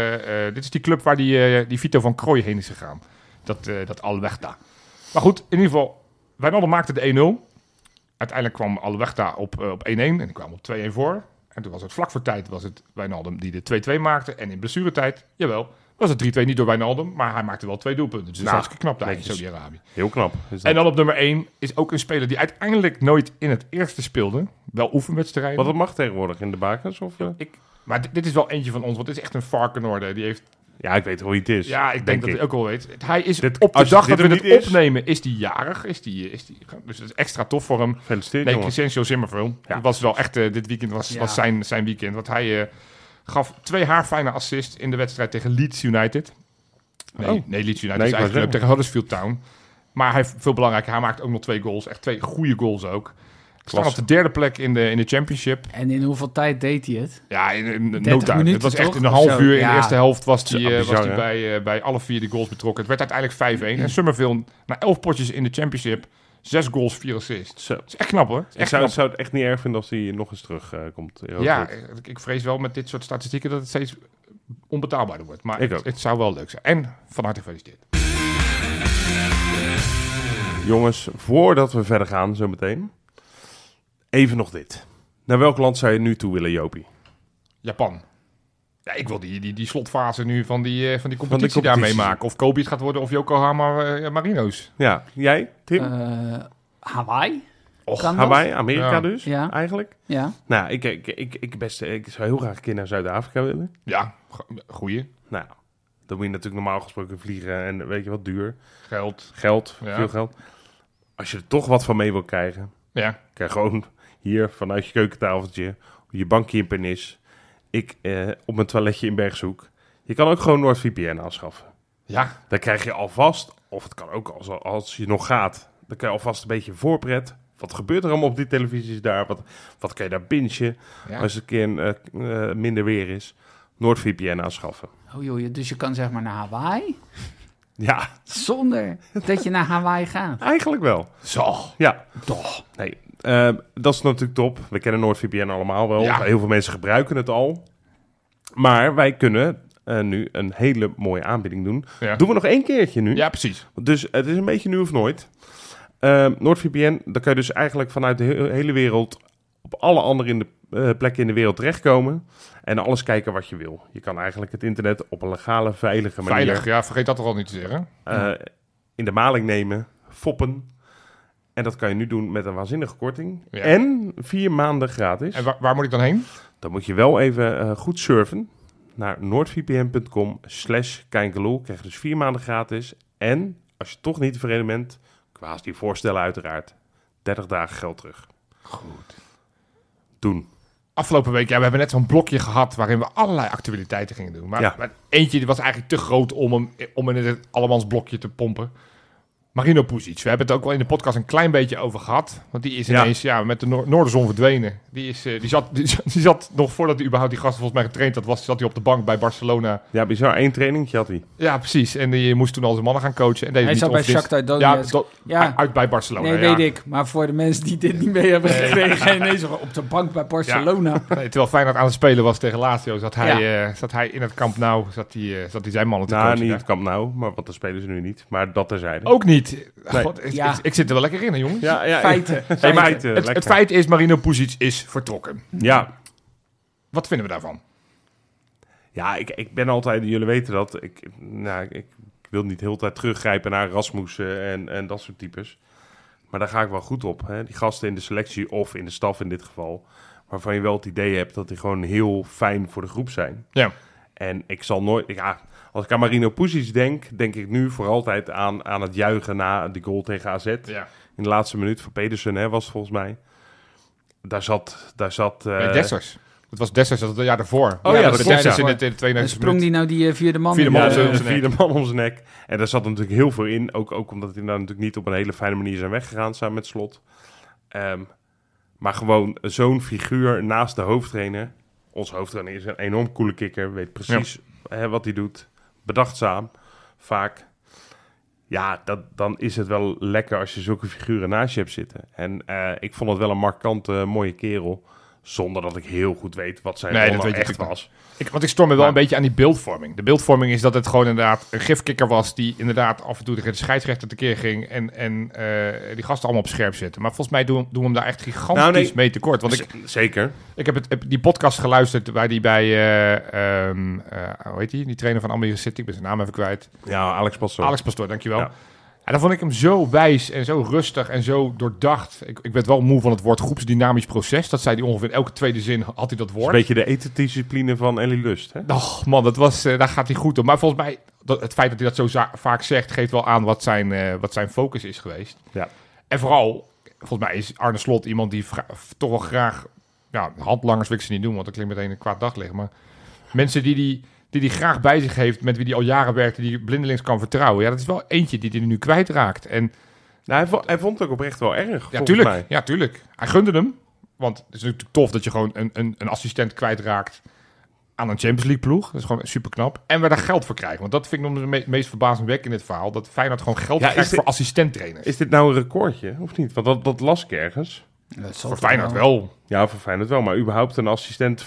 Speaker 3: is die club waar die Vito van Krooi heen is gegaan. Dat Alwechta. Maar goed, in ieder geval, Wijnaldum maakte de 1-0. Uiteindelijk kwam Alwechta op 1-1 en die kwam op 2-1 voor. En toen was het vlak voor tijd was het Wijnaldum die de 2-2 maakte. En in blessuretijd, jawel, was het 3-2 niet door Wijnaldum, maar hij maakte wel 2 doelpunten. Dus dat is hartstikke knap daar in
Speaker 1: netjes.
Speaker 3: Saudi-Arabië.
Speaker 1: Heel knap. Is dat.
Speaker 3: En dan op nummer 1 is ook een speler die uiteindelijk nooit in het eerste speelde. Wel oefenwedstrijden.
Speaker 1: Wat dat mag tegenwoordig in de bakens? Of,
Speaker 3: Maar dit is wel eentje van ons, want het is echt een Varkenoorde. Die heeft,
Speaker 1: Ja, ik weet hoe hij het is.
Speaker 3: ja, ik denk dat hij ook wel weet. Hij is
Speaker 1: Dit-
Speaker 3: op de
Speaker 1: als
Speaker 3: dag
Speaker 1: dit
Speaker 3: dat we
Speaker 1: er
Speaker 3: het
Speaker 1: niet is-
Speaker 3: opnemen, is hij jarig. Dus dat is extra tof voor hem.
Speaker 1: Gefeliciteerd,
Speaker 3: Nee,
Speaker 1: jongen.
Speaker 3: Crescencio Zimmerveld.
Speaker 1: Ja.
Speaker 3: Het was wel echt, dit weekend was zijn weekend. Want hij gaf 2 haarfijne assists in de wedstrijd tegen Leeds United. Nee,
Speaker 1: Oh.
Speaker 3: Leeds United
Speaker 1: Nee,
Speaker 3: is
Speaker 1: ik wou
Speaker 3: eigenlijk
Speaker 1: zeggen.
Speaker 3: tegen Huddersfield Town. Maar hij, veel belangrijker, hij maakt ook nog 2 goals. Echt 2 goede goals ook. Staan op de 3e plek in de championship.
Speaker 2: En in hoeveel tijd deed hij het?
Speaker 3: Ja, in no
Speaker 2: 30
Speaker 3: time.
Speaker 2: minuten,
Speaker 3: Het was echt
Speaker 2: toch?
Speaker 3: in een
Speaker 2: Of
Speaker 3: half
Speaker 2: zo,
Speaker 3: uur. In
Speaker 2: ja.
Speaker 3: de eerste helft was hij
Speaker 1: bizar,
Speaker 3: bij alle 4 de goals betrokken. Het werd uiteindelijk 5-1. En Summerville, na 11 potjes in de championship, 6 goals, 4 assists.
Speaker 1: Zo.
Speaker 3: Dat is echt knap hoor. Dat is
Speaker 1: Ik
Speaker 3: echt knap.
Speaker 1: zou het echt niet erg vinden als hij nog eens terugkomt.
Speaker 3: Ja, ik vrees wel met dit soort statistieken dat het steeds onbetaalbaarder wordt. Maar
Speaker 1: Ik ook.
Speaker 3: het zou wel leuk zijn. En van harte gefeliciteerd.
Speaker 1: Jongens, voordat we verder gaan, zo meteen. Even nog dit. Naar welk land zou je nu toe willen, Jopie?
Speaker 3: Japan. Ja, ik wil die slotfase nu van die competitie
Speaker 1: competitie.
Speaker 3: daar meemaken. Of Kobe het gaat worden of Yokohama Marinos.
Speaker 1: Ja, jij, Tim?
Speaker 2: Hawaii?
Speaker 3: Och,
Speaker 2: Kan dat?
Speaker 1: Hawaii, Amerika
Speaker 3: Ja.
Speaker 1: dus,
Speaker 2: Ja.
Speaker 1: eigenlijk.
Speaker 2: Ja.
Speaker 1: Nou, ik zou heel graag een keer naar Zuid-Afrika willen.
Speaker 3: Ja, goeie.
Speaker 1: Nou, dan moet je natuurlijk normaal gesproken vliegen en weet je wat, duur.
Speaker 3: Geld.
Speaker 1: Geld,
Speaker 3: Ja.
Speaker 1: veel geld. Als je er toch wat van mee wil krijgen,
Speaker 3: Ja.
Speaker 1: kan je gewoon hier vanuit je keukentafeltje, op je bankje in Pernis, op mijn toiletje in Bergzoek. Je kan ook gewoon NordVPN aanschaffen.
Speaker 3: Ja.
Speaker 1: Dan krijg je alvast, of het kan ook als je nog gaat, dan kan je alvast een beetje voorpret. Wat gebeurt er allemaal op die televisies daar? Wat kan je daar bingen
Speaker 3: Ja.
Speaker 1: als het een keer minder weer is? NordVPN aanschaffen.
Speaker 2: Oh joh, dus je kan zeg maar naar Hawaii
Speaker 1: Ja,
Speaker 2: zonder dat je naar Hawaii gaat.
Speaker 1: eigenlijk wel.
Speaker 3: Zo.
Speaker 1: Ja,
Speaker 3: Toch.
Speaker 1: nee, dat is natuurlijk top. We kennen NordVPN allemaal wel.
Speaker 3: Ja.
Speaker 1: Heel veel mensen gebruiken het al. Maar wij kunnen nu een hele mooie aanbieding doen.
Speaker 3: Ja.
Speaker 1: Doen we nog 1 keertje nu.
Speaker 3: Ja, precies.
Speaker 1: Dus het is een beetje nu of nooit. NordVPN, daar kan je dus eigenlijk vanuit de hele wereld op alle andere plekken in de wereld terechtkomen en alles kijken wat je wil. Je kan eigenlijk het internet op een legale, veilige manier...
Speaker 3: Veilig, ja, vergeet dat toch al niet te zeggen.
Speaker 1: in de maling nemen, foppen. En dat kan je nu doen met een waanzinnige korting.
Speaker 3: Ja.
Speaker 1: En 4 maanden gratis.
Speaker 3: En waar moet ik dan heen?
Speaker 1: Dan moet je wel even goed surfen naar noordvpn.com/Kijkeloel. Krijg je dus 4 maanden gratis. En als je toch niet tevreden bent, kwaast die voorstellen uiteraard, 30 dagen geld terug.
Speaker 3: Goed.
Speaker 1: Doen.
Speaker 3: Afgelopen week, we hebben net zo'n blokje gehad waarin we allerlei actualiteiten gingen doen. Maar eentje die was eigenlijk te groot om in het allemans blokje te pompen. Marino Pusic. We hebben het ook wel in de podcast een klein beetje over gehad. Want die is ineens met de Noorderzon verdwenen. Die zat nog voordat hij überhaupt die gasten volgens mij getraind had, zat hij op de bank bij Barcelona.
Speaker 1: Ja, bizar. 1 trainingetje had hij.
Speaker 3: Ja, precies. En die moest toen al zijn mannen gaan coachen. En
Speaker 2: hij zat bij Shakhtar Donetsk.
Speaker 3: Uit bij Barcelona.
Speaker 2: Nee, weet ik. Maar voor de mensen die dit niet mee hebben gekregen, ineens op de bank bij Barcelona.
Speaker 3: Ja. Nee, terwijl Feyenoord aan het spelen was tegen Lazio, zat hij in het Camp Nou, zat hij zijn mannen te coachen.
Speaker 1: Niet het Camp Nou, maar want dan spelen ze nu niet. Maar dat terzijde.
Speaker 3: Ook niet.
Speaker 1: Nee.
Speaker 3: God, ik zit er wel lekker in, hè, jongens.
Speaker 2: Feiten.
Speaker 3: Het feit is, Marino Pusic is vertrokken.
Speaker 1: Ja.
Speaker 3: Wat vinden we daarvan?
Speaker 1: Ja, ik ben altijd, jullie weten dat, ik wil niet de hele tijd teruggrijpen naar Rasmussen en dat soort types. Maar daar ga ik wel goed op. Hè? Die gasten in de selectie of in de staf in dit geval, waarvan je wel het idee hebt dat die gewoon heel fijn voor de groep zijn.
Speaker 3: Ja.
Speaker 1: En ik zal nooit, als ik aan Marino Pusic denk ik nu voor altijd aan het juichen na die goal tegen AZ.
Speaker 3: Ja.
Speaker 1: In de laatste minuut van Pedersen, was het volgens mij. Daar zat
Speaker 3: Dessers. Het was Dessers het jaar daarvoor.
Speaker 1: Oh ja, dat klopt,
Speaker 3: Dessers
Speaker 1: ja.
Speaker 3: in de 92e
Speaker 2: En sprong die nou die vierde man?
Speaker 3: Vierde man op zijn
Speaker 1: de
Speaker 3: nek.
Speaker 1: vierde man om zijn nek. En daar zat natuurlijk heel veel in. Ook omdat die nou natuurlijk niet op een hele fijne manier zijn weggegaan samen met Slot. Maar gewoon zo'n figuur naast de hoofdtrainer. Onze hoofdtrainer is een enorm coole kikker. Weet precies wat hij doet. Bedachtzaam. Vaak. Ja, dan is het wel lekker als je zulke figuren naast je hebt zitten. En ik vond het wel een markante, mooie kerel. Zonder dat ik heel goed weet wat zijn rol nou echt was.
Speaker 3: Want ik storm me wel een beetje aan die beeldvorming. De beeldvorming is dat het gewoon inderdaad een gifkikker was die inderdaad af en toe tegen de scheidsrechter tekeer ging en die gasten allemaal op scherp zetten. Maar volgens mij doen we hem daar echt gigantisch mee tekort. Want
Speaker 1: Zeker.
Speaker 3: Ik heb die podcast geluisterd waar die bij, hoe heet die trainer van Almere City, ik ben zijn naam even kwijt.
Speaker 1: Ja, Alex Pastoor,
Speaker 3: dankjewel.
Speaker 1: Ja.
Speaker 3: En dan vond ik hem zo wijs en zo rustig en zo doordacht. Ik werd wel moe van het woord groepsdynamisch proces. Dat zei hij ongeveer in elke tweede zin, had hij dat woord.
Speaker 1: Een beetje de etendiscipline van Elie Lust, hè?
Speaker 3: Oh man, daar gaat hij goed op. Maar volgens mij, het feit dat hij dat zo vaak zegt, geeft wel aan wat zijn focus is geweest. Ja. En vooral, volgens mij is Arne Slot iemand die toch wel graag, handlangers wil ik ze niet doen, want dat klinkt meteen een kwaad daglicht. Maar mensen die graag bij zich heeft, met wie die al jaren werkte, die blindelings kan vertrouwen. Ja, dat is wel eentje die hij nu kwijtraakt. En
Speaker 1: hij vond het ook oprecht wel erg,
Speaker 3: tuurlijk. Ja, tuurlijk. Hij gunde hem. Want het is natuurlijk tof dat je gewoon een assistent kwijtraakt aan een Champions League ploeg. Dat is gewoon super knap. En we daar geld voor krijgen. Want dat vind ik nog het meest verbazingwekkend in dit verhaal. Dat Feyenoord gewoon geld krijgt voor assistenttrainers.
Speaker 1: Is dit nou een recordje, of niet? Want dat las ik ergens.
Speaker 3: Voor Feyenoord wel.
Speaker 1: Ja, voor Feyenoord wel. Maar überhaupt een assistent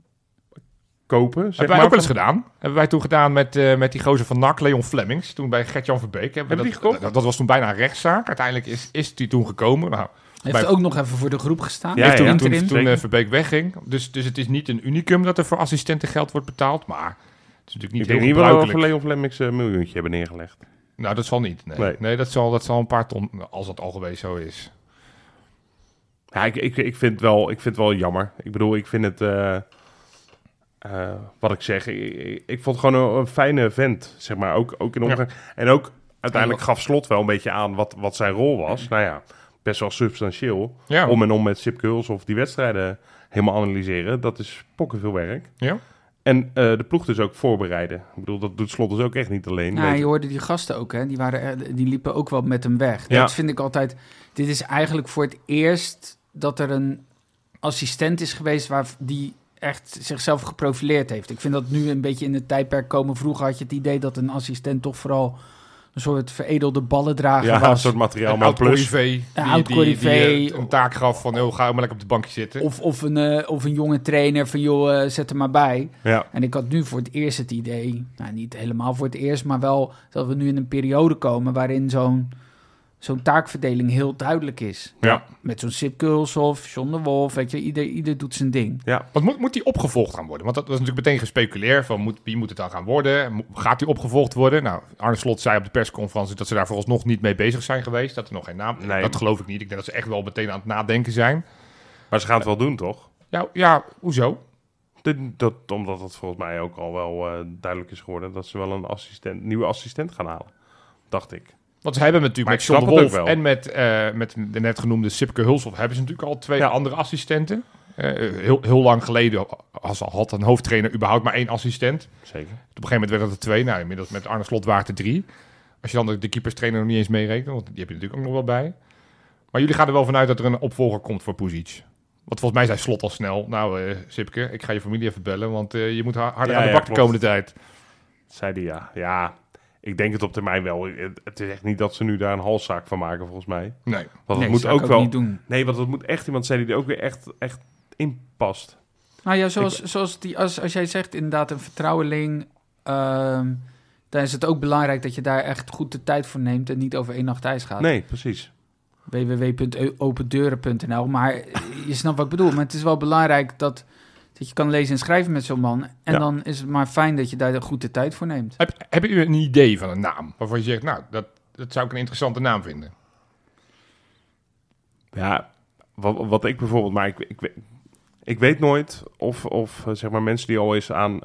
Speaker 1: kopen.
Speaker 3: Hebben wij ook wel eens gedaan. Hebben wij toen gedaan met die gozer van NAC, Leon Flemings. Toen bij Gert-Jan Verbeek.
Speaker 1: Hebben we die gekocht?
Speaker 3: Dat was toen bijna een rechtszaak. Uiteindelijk is die toen gekomen. Nou,
Speaker 2: heeft ook nog even voor de groep gestaan.
Speaker 3: Ja, toen Verbeek wegging. Dus het is niet een unicum dat er voor assistenten geld wordt betaald. Maar het is natuurlijk niet heel gebruikelijk.
Speaker 1: Ik denk niet wel Leon Flemings een miljoentje hebben neergelegd.
Speaker 3: Nou, dat zal niet. Nee, dat zal een paar ton, als dat al geweest zo is.
Speaker 1: Ja, ik vind het wel jammer. Ik bedoel, ik vind het... wat ik zeg, ik vond het gewoon een fijne vent, zeg maar, ook in omgang. Ja. En ook uiteindelijk gaf Slot wel een beetje aan wat zijn rol was. Nou ja, best wel substantieel. Ja. Om en om met Sip Kuls of die wedstrijden helemaal analyseren. Dat is pokkenveel werk. Ja. En de ploeg dus ook voorbereiden. Ik bedoel, dat doet Slot dus ook echt niet alleen.
Speaker 2: Nou, je hoorde die gasten ook, hè? Die liepen ook wel met hem weg. Ja. Dat vind ik altijd... Dit is eigenlijk voor het eerst dat er een assistent is geweest die echt zichzelf geprofileerd heeft. Ik vind dat nu een beetje in het tijdperk komen. Vroeger had je het idee dat een assistent toch vooral een soort veredelde ballendrager was.
Speaker 1: Ja, een soort materiaal, maar plus.
Speaker 2: Een oud-corrivé.
Speaker 3: Een taak gaf van, ga maar lekker op de bankje zitten.
Speaker 2: Of een jonge trainer van, zet er maar bij.
Speaker 1: Ja.
Speaker 2: En ik had nu voor het eerst het idee, niet helemaal voor het eerst, maar wel dat we nu in een periode komen waarin zo'n zo'n taakverdeling heel duidelijk is.
Speaker 1: Ja.
Speaker 2: Met zo'n Sip Kulshoff, John de Wolf, weet je, ieder doet zijn ding.
Speaker 3: Wat moet die opgevolgd gaan worden? Want dat was natuurlijk meteen gespeculeerd van wie moet het dan gaan worden? Gaat die opgevolgd worden? Nou, Arne Slot zei op de persconferentie dat ze daar vooralsnog niet mee bezig zijn geweest. Dat er nog geen naam...
Speaker 1: Nee.
Speaker 3: Dat geloof ik niet. Ik denk dat ze echt wel meteen aan het nadenken zijn.
Speaker 1: Maar ze gaan het wel doen, toch?
Speaker 3: Ja, hoezo?
Speaker 1: Omdat het volgens mij ook al wel duidelijk is geworden dat ze wel een nieuwe assistent gaan halen. Dacht ik.
Speaker 3: Want ze hebben natuurlijk
Speaker 1: Maar
Speaker 3: met
Speaker 1: ik
Speaker 3: John de
Speaker 1: snap het
Speaker 3: Wolf
Speaker 1: ook
Speaker 3: en met de net genoemde Sipke Hulshoff hebben ze natuurlijk al 2 andere assistenten. Heel lang geleden had een hoofdtrainer überhaupt maar 1 assistent.
Speaker 1: Zeker.
Speaker 3: Op een gegeven moment werd dat er 2. Nou, inmiddels met Arne Slot waren het er 3. Als je dan de keeperstrainer nog niet eens meerekent, want die heb je natuurlijk ook nog wel bij. Maar jullie gaan er wel vanuit dat er een opvolger komt voor Pusic. Want volgens mij zei Slot al snel, nou Sipke, ik ga je familie even bellen, want je moet harder aan de bak de komende tijd.
Speaker 1: Zei die ja. Ik denk het op termijn wel. Het is echt niet dat ze nu daar een halszaak van maken, volgens mij.
Speaker 3: Nee.
Speaker 1: Want het moet
Speaker 2: zou ik
Speaker 1: ook wel
Speaker 2: niet doen.
Speaker 1: Nee, want het moet echt iemand zijn die er ook weer echt in past.
Speaker 2: Nou ja, als jij zegt inderdaad een vertrouweling, dan is het ook belangrijk dat je daar echt goed de tijd voor neemt en niet over 1 nacht ijs gaat.
Speaker 1: Nee, precies.
Speaker 2: www.opendeuren.nl. Maar je snapt wat ik bedoel. Maar het is wel belangrijk dat je kan lezen en schrijven met zo'n man. En dan is het maar fijn dat je daar goed de tijd voor neemt.
Speaker 3: Heb je een idee van een naam waarvan je zegt, nou, dat zou ik een interessante naam vinden?
Speaker 1: Ja, wat ik bijvoorbeeld... Maar ik weet nooit of zeg maar mensen die al eens aan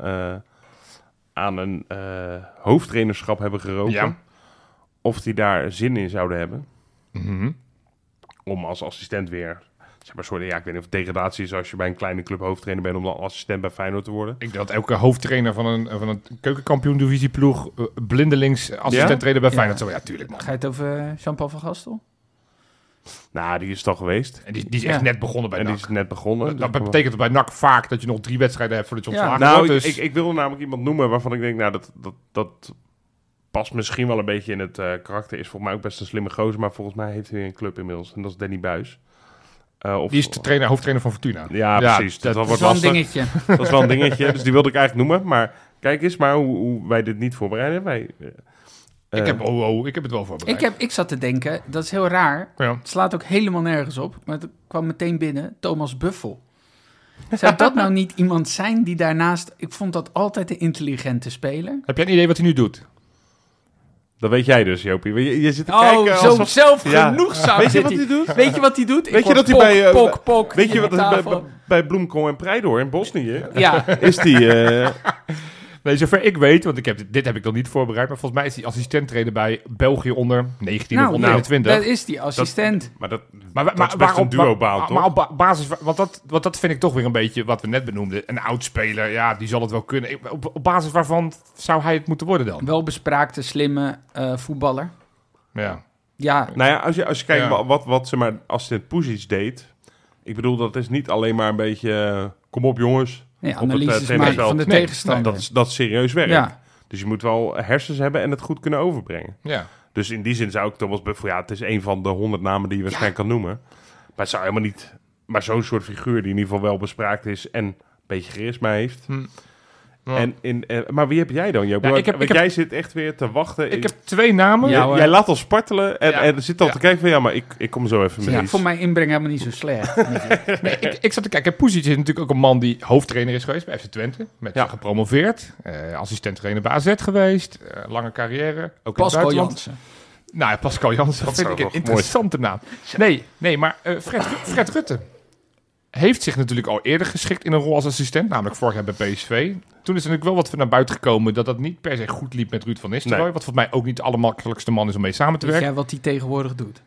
Speaker 1: een hoofdtrainerschap hebben geroken, of die daar zin in zouden hebben.
Speaker 3: Mm-hmm.
Speaker 1: Om als assistent weer... Zeg maar, ik weet niet of het degradatie is als je bij een kleine club hoofdtrainer bent om dan assistent bij Feyenoord te worden.
Speaker 3: Ik denk dat elke hoofdtrainer van een keukenkampioen-divisieploeg blindelings assistent-trainer bij Feyenoord zou. Ja, tuurlijk man.
Speaker 2: Ga je het over Jean-Paul van Gastel?
Speaker 1: Nou, die is toch geweest.
Speaker 3: En die is echt net begonnen bij
Speaker 1: En
Speaker 3: NAC.
Speaker 1: die is net begonnen.
Speaker 3: Dat betekent dat bij NAC vaak dat je nog 3 wedstrijden hebt voordat je ontslagen
Speaker 1: Nou,
Speaker 3: wordt. Dus...
Speaker 1: ik wilde namelijk iemand noemen waarvan ik denk, nou, dat past misschien wel een beetje in het karakter. Is volgens mij ook best een slimme gozer, maar volgens mij heeft hij een club inmiddels. En dat is Danny Buis.
Speaker 3: Die is de hoofdtrainer van Fortuna.
Speaker 1: Ja, precies.
Speaker 2: Dat
Speaker 1: wordt
Speaker 2: is wel een
Speaker 1: lastig.
Speaker 2: dingetje.
Speaker 1: Dat is wel een dingetje. Dus die wilde ik eigenlijk noemen. Maar kijk eens maar hoe wij dit niet voorbereiden.
Speaker 3: Ik heb het wel voorbereid.
Speaker 2: Ik zat te denken, dat is heel raar.
Speaker 3: Ja.
Speaker 2: Het slaat ook helemaal nergens op. Maar het kwam meteen binnen, Thomas Buffel. Zou dat nou niet iemand zijn die daarnaast... Ik vond dat altijd een intelligente speler.
Speaker 3: Heb jij een idee wat hij nu doet?
Speaker 1: Dat weet jij dus, Jopie. Je zit te
Speaker 2: Oh,
Speaker 1: kijken
Speaker 2: zo
Speaker 1: alsof...
Speaker 2: zelfgenoegzaam
Speaker 1: Weet je
Speaker 2: zit
Speaker 1: wat hij doet?
Speaker 2: Weet je wat hij doet?
Speaker 1: Weet je dat hij bij... weet je
Speaker 2: in
Speaker 1: wat
Speaker 2: de
Speaker 1: dat
Speaker 2: tafel.
Speaker 1: bij Bloemkool en Preidoor in Bosnië...
Speaker 2: Ja,
Speaker 1: Is die...
Speaker 3: Nee, zover ik weet, want dit heb ik nog niet voorbereid, maar volgens mij is hij assistent-trainer bij België onder 19 of onder 21.
Speaker 2: dat is die assistent.
Speaker 1: Maar
Speaker 3: Maar
Speaker 1: is best een duo-baan, toch?
Speaker 3: Maar op basis, want dat vind ik toch weer een beetje wat we net benoemden. Een oud-speler, ja, die zal het wel kunnen. Op basis waarvan zou hij het moeten worden dan?
Speaker 2: Welbespraakte, slimme voetballer.
Speaker 3: Ja.
Speaker 2: Ja,
Speaker 1: Nou ja, als je kijkt
Speaker 3: Ja.
Speaker 1: wat zeg maar assistent Pusic deed... Ik bedoel, dat is niet alleen maar een beetje... kom op jongens.
Speaker 2: ja
Speaker 1: op
Speaker 2: analyses
Speaker 1: het,
Speaker 2: maken
Speaker 1: trainingsveld.
Speaker 2: van de
Speaker 3: Nee,
Speaker 2: tegenstander.
Speaker 1: Dat is serieus werk.
Speaker 2: Ja.
Speaker 1: Dus je moet wel hersens hebben en het goed kunnen overbrengen.
Speaker 3: Ja.
Speaker 1: Dus in die zin zou ik Thomas Buffel... Ja, het is een van de 100 namen die je waarschijnlijk kan noemen. Maar het zou helemaal niet... Maar zo'n soort figuur die in ieder geval wel bespraakt is... en een beetje charisma heeft...
Speaker 3: Ja.
Speaker 1: Maar wie heb jij dan, Joop?
Speaker 3: Ja,
Speaker 1: Want jij zit echt weer te wachten.
Speaker 3: Ik heb 2 namen.
Speaker 2: Ja, hoor.
Speaker 1: Jij laat al spartelen en,
Speaker 3: Ja.
Speaker 1: en zit al te kijken van... Ja, maar ik kom zo even mee.
Speaker 2: Ja, voor mijn inbreng helemaal niet zo slecht.
Speaker 3: Nee, ik zat te kijken. Pusic is natuurlijk ook een man die hoofdtrainer is geweest bij FC Twente. Gepromoveerd. Assistent-trainer bij AZ geweest. Lange carrière. Ook in het
Speaker 2: Pascal
Speaker 3: buitenland.
Speaker 2: Jansen.
Speaker 3: Nou ja, Pascal Jansen. Dat vind
Speaker 1: zou
Speaker 3: ik een
Speaker 1: wel
Speaker 3: interessante naam. Nee, maar Fred Rutte heeft zich natuurlijk al eerder geschikt in een rol als assistent. Namelijk vorig jaar bij PSV. Toen is er natuurlijk wel wat naar buiten gekomen dat dat niet per se goed liep met Ruud van Nistelrooy.
Speaker 1: Nee.
Speaker 3: Wat volgens mij ook niet de allermakkelijkste man is om mee samen te
Speaker 2: Weet
Speaker 3: werken.
Speaker 2: jij wat hij tegenwoordig doet?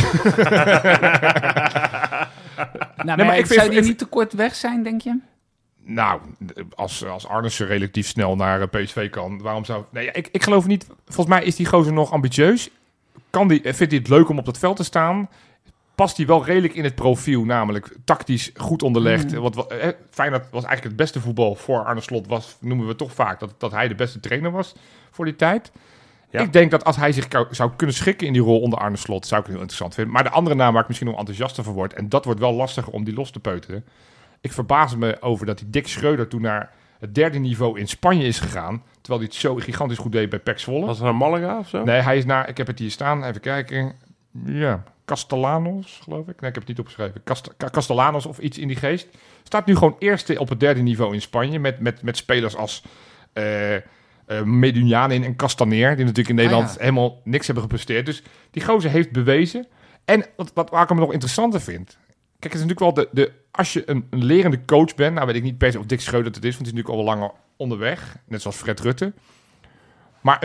Speaker 3: maar
Speaker 2: maar
Speaker 3: ik vind-
Speaker 2: zou die niet te kort weg zijn, denk je?
Speaker 3: Nou, als Arnissen relatief snel naar PSV kan, waarom zou... Nee, ik geloof niet... Volgens mij is die gozer nog ambitieus. Vindt hij het leuk om op dat veld te staan? Past hij wel redelijk in het profiel, namelijk tactisch goed onderlegd. Feyenoord was eigenlijk het beste voetbal voor Arne Slot. Noemen we toch vaak dat hij de beste trainer was voor die tijd.
Speaker 1: Ja.
Speaker 3: Ik denk dat als hij zich zou kunnen schikken in die rol onder Arne Slot, zou ik het heel interessant vinden. Maar de andere naam waar ik misschien nog enthousiaster voor word, en dat wordt wel lastiger om die los te peuteren. Ik verbaas me over dat die Dick Schreuder toen naar het 3e niveau in Spanje is gegaan, terwijl hij het zo gigantisch goed deed bij PEC Zwolle.
Speaker 1: Was er een Malaga of zo?
Speaker 3: Nee, hij is naar, ik heb het hier staan, even kijken. Ja, Castellanos, geloof ik. Nee, ik heb het niet opgeschreven. Castellanos of iets in die geest. Staat nu gewoon eerste op het derde niveau in Spanje. Met spelers als Medunjanin en Castaner. Die natuurlijk in Nederland helemaal niks hebben gepresteerd. Dus die gozer heeft bewezen. En waar ik hem nog interessanter vind. Kijk, het is natuurlijk wel als je een lerende coach bent. Nou weet ik niet per se of Dick Schreuder het is. Want die is natuurlijk al langer onderweg. Net zoals Fred Rutte. Maar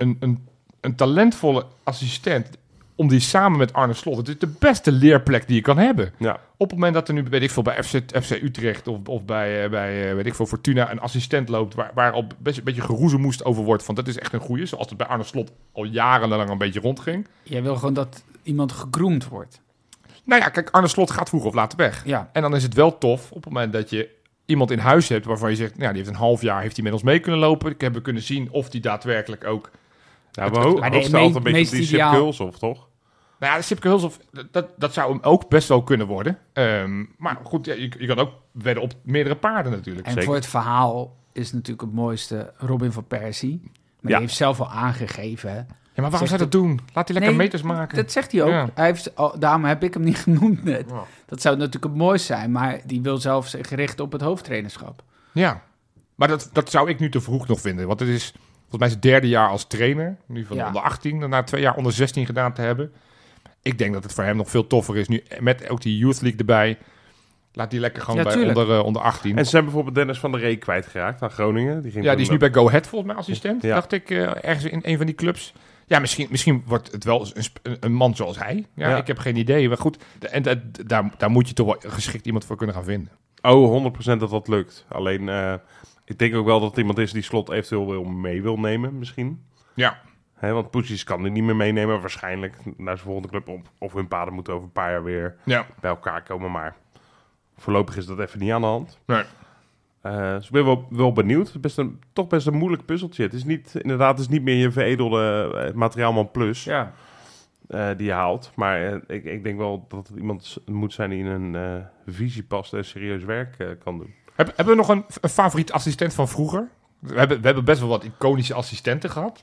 Speaker 3: een talentvolle assistent, om die samen met Arne Slot, het is de beste leerplek die je kan hebben.
Speaker 1: Ja.
Speaker 3: Op het moment dat er nu, weet ik veel, bij FC Utrecht of bij weet ik veel, Fortuna een assistent loopt waar al best een beetje geroezemoest over wordt, van dat is echt een goeie, zoals het bij Arne Slot al jarenlang een beetje rondging.
Speaker 2: Jij wil gewoon dat iemand gegroomd wordt.
Speaker 3: Nou ja, kijk, Arne Slot gaat vroeg of later weg.
Speaker 2: Ja.
Speaker 3: En dan is het wel tof op het moment dat je iemand in huis hebt waarvan je zegt, nou, die heeft een half jaar met ons mee kunnen lopen. Ik heb kunnen zien of die daadwerkelijk ook...
Speaker 1: Ja, maar hoogste altijd een beetje op die Sip Kulshoff, toch?
Speaker 3: Nou ja, de Sip Kulshoff, dat zou hem ook best wel kunnen worden. Maar goed, ja, je kan ook wedden op meerdere paarden natuurlijk.
Speaker 2: En
Speaker 3: Zeker.
Speaker 2: voor het verhaal is natuurlijk het mooiste Robin van Persie. Maar die heeft zelf al aangegeven. Hè.
Speaker 3: Ja, maar waarom zou dat doen? Laat hij lekker meters maken.
Speaker 2: Dat zegt hij ook.
Speaker 3: Ja.
Speaker 2: Hij heeft, daarom heb ik hem niet genoemd net. Ja. Dat zou natuurlijk het mooiste zijn. Maar die wil zelf zich richten op het hoofdtrainerschap.
Speaker 3: Ja, maar dat zou ik nu te vroeg nog vinden. Want het is volgens mij zijn derde jaar als trainer. Nu van onder 18. Daarna 2 jaar onder 16 gedaan te hebben. Ik denk dat het voor hem nog veel toffer is. Nu met ook die Youth League erbij. Laat die lekker gewoon bij onder 18.
Speaker 1: En ze hebben bijvoorbeeld Dennis van der Ree kwijtgeraakt aan Groningen. Die
Speaker 3: is nu bij Go Ahead volgens mij assistent. Ja. Dacht ik ergens in een van die clubs. Ja, misschien wordt het wel een man zoals hij. Ja, ik heb geen idee. Maar goed, en daar moet je toch wel geschikt iemand voor kunnen gaan vinden.
Speaker 1: Oh, 100% dat lukt. Alleen, ik denk ook wel dat het iemand is die Slot eventueel mee wil nemen, misschien.
Speaker 3: Ja.
Speaker 1: Want Poesies kan hij niet meer meenemen, waarschijnlijk naar zijn volgende club. Of hun paden moeten over een paar jaar weer bij elkaar komen. Maar voorlopig is dat even niet aan de hand.
Speaker 3: Nee.
Speaker 1: Dus ik ben wel benieuwd. Het is toch best een moeilijk puzzeltje. Het is niet meer je veredelde materiaalman plus die je haalt. Maar ik denk wel dat het iemand moet zijn die in een visie past en serieus werk kan doen.
Speaker 3: Hebben we nog een favoriet assistent van vroeger? We hebben best wel wat iconische assistenten gehad.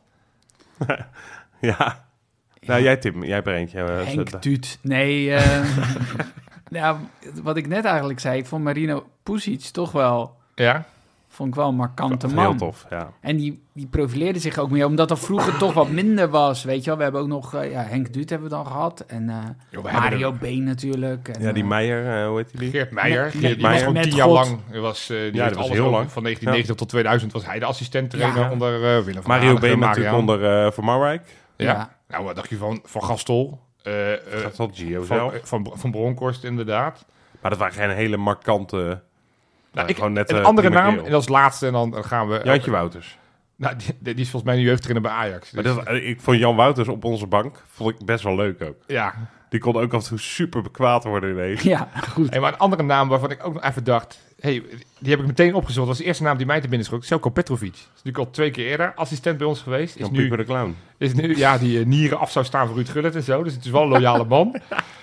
Speaker 1: Ja. Nou, jij Tim, jij hebt er eentje.
Speaker 2: Henk Duut. Nee, nou, wat ik net eigenlijk zei, ik vond Marino Pusic toch wel...
Speaker 3: Ja?
Speaker 2: Vond ik wel een markante man.
Speaker 1: Heel tof, ja.
Speaker 2: En die profileerde zich ook meer, omdat er vroeger toch wat minder was, weet je wel. We hebben ook nog Henk Duut hebben we dan gehad. En Mario B natuurlijk. En,
Speaker 1: die Meijer, hoe heet die?
Speaker 3: Geert Meijer.
Speaker 1: Geert
Speaker 3: Meijer. Gewoon 10 jaar lang. Dat was heel lang. Van 1990 tot 2000 was hij de assistent-trainer onder Willem van
Speaker 1: Mario B natuurlijk onder Van Marwijk.
Speaker 3: Ja. Nou, wat dacht je van Gastel?
Speaker 1: Gastel Gio zelf.
Speaker 3: Van Bronkhorst, inderdaad.
Speaker 1: Maar dat waren geen hele markante...
Speaker 3: Nou, een andere naam, en als laatste, en dan gaan we...
Speaker 1: Jantje Wouters.
Speaker 3: Nou, die is volgens mij nu jeugdtrainer bij Ajax. Dus.
Speaker 1: Maar ik vond Jan Wouters op onze bank vond ik best wel leuk ook.
Speaker 3: Ja.
Speaker 1: Die kon ook af en toe super bekwaad worden ineens.
Speaker 2: Ja, goed.
Speaker 3: Hey, maar een andere naam waarvan ik ook nog even dacht... die heb ik meteen opgezocht. Dat was de eerste naam die mij te binnen schoot. Selko Petrovic. Is natuurlijk al 2 keer eerder assistent bij ons geweest.
Speaker 1: Jan Pieper de Clown.
Speaker 3: Is nu, die nieren af zou staan voor Ruud Gullit en zo. Dus het is wel een loyale man.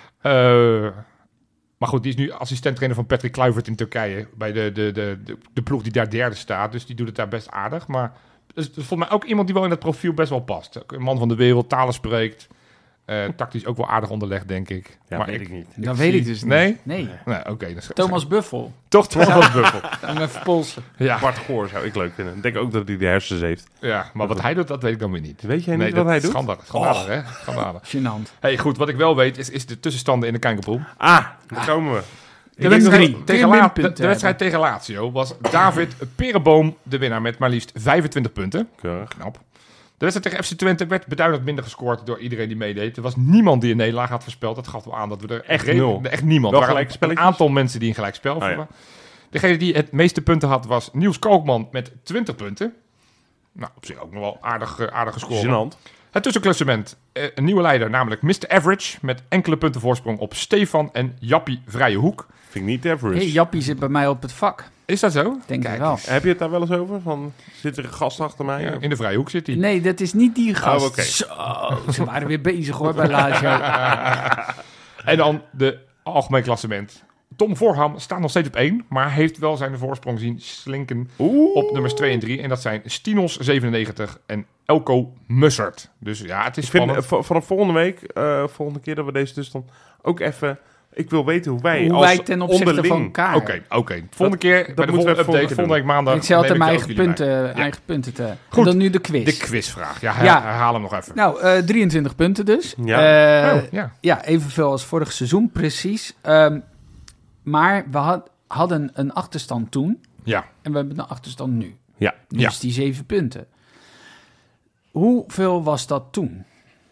Speaker 3: Maar goed, die is nu assistent-trainer van Patrick Kluivert in Turkije. Bij de ploeg die daar derde staat. Dus die doet het daar best aardig. Maar dus volgens mij ook iemand die wel in dat profiel best wel past. Een man van de wereld, talen spreekt. Tactisch ook wel aardig onderlegd, denk ik.
Speaker 1: Ja,
Speaker 3: maar
Speaker 1: weet ik niet.
Speaker 2: Dat weet ik dus niet. Nee.
Speaker 3: Oké.
Speaker 2: Thomas Buffel.
Speaker 3: Toch Thomas Buffel.
Speaker 2: Dan even polsen.
Speaker 1: Ja. Bart Goor zou ik leuk vinden. Ik denk ook dat hij de hersens heeft.
Speaker 3: Ja, maar wat hij doet, dat weet ik dan weer niet.
Speaker 1: Weet jij niet wat hij doet?
Speaker 3: Schandalig, hè? Schandalig.
Speaker 2: Gênant.
Speaker 3: Hey, goed, wat ik wel weet is de tussenstanden in de Kijkerpool.
Speaker 1: Daar komen we.
Speaker 2: De
Speaker 3: wedstrijd tegen Lazio was David Pereboom de winnaar met maar liefst 25 punten.
Speaker 1: Keurig.
Speaker 3: Knap. De wedstrijd tegen FC Twente werd beduidend minder gescoord door iedereen die meedeed. Er was niemand die een nederlaag had voorspeld. Dat gaf wel aan dat we er echt niemand.
Speaker 1: Wel
Speaker 3: Er waren een aantal mensen die een gelijk spel voeren. Degene die het meeste punten had was Niels Kalkman met 20 punten. Nou, op zich ook nog wel aardig gescoord.
Speaker 1: Gênant.
Speaker 3: Het tussenklassement. Een nieuwe leider, namelijk Mr. Average. Met enkele punten voorsprong op Stefan en Jappie Vrije Hoek.
Speaker 1: Vind ik niet average.
Speaker 2: Hey, Jappie zit bij mij op het vak.
Speaker 3: Is dat zo?
Speaker 2: Denk ik wel.
Speaker 1: Heb je het daar wel eens over? Zit er een gast achter mij?
Speaker 3: Ja, in de Vrije Hoek zit hij.
Speaker 2: Nee, dat is niet die gast.
Speaker 1: Oh, okay.
Speaker 2: Zo, ze waren weer bezig hoor bij Lazio.
Speaker 3: En dan de algemeen klassement. Tom Voorham staat nog steeds op 1, maar heeft wel zijn voorsprong zien slinken op nummers 2 en 3. En dat zijn Stinos 97 en Elko Mussert. Dus ja, het is
Speaker 1: Ik vind
Speaker 3: spannend.
Speaker 1: vanaf volgende week, volgende keer dat we deze tussenstand ook even... Ik wil weten hoe wij
Speaker 2: Hoe
Speaker 1: als
Speaker 2: wij ten opzichte
Speaker 1: onderling...
Speaker 2: van elkaar.
Speaker 3: Oké. Volgende keer, bij de
Speaker 1: moeten we
Speaker 3: volgende
Speaker 1: even
Speaker 3: update, volgende week maandag...
Speaker 2: Ik zei altijd
Speaker 3: neem
Speaker 2: mijn
Speaker 3: ook
Speaker 2: eigen
Speaker 3: jullie mee.
Speaker 2: eigen punten te...
Speaker 3: Goed.
Speaker 2: En dan nu de quiz.
Speaker 3: De quizvraag. Ja,
Speaker 2: Ja.
Speaker 3: herhaal hem nog even.
Speaker 2: Nou, 23 punten dus.
Speaker 1: Ja.
Speaker 3: Ja.
Speaker 2: Evenveel als vorig seizoen, precies. Maar we hadden een achterstand toen.
Speaker 3: Ja.
Speaker 2: En we hebben een achterstand nu.
Speaker 1: Ja.
Speaker 2: Nu is die 7 punten. Hoeveel was dat toen?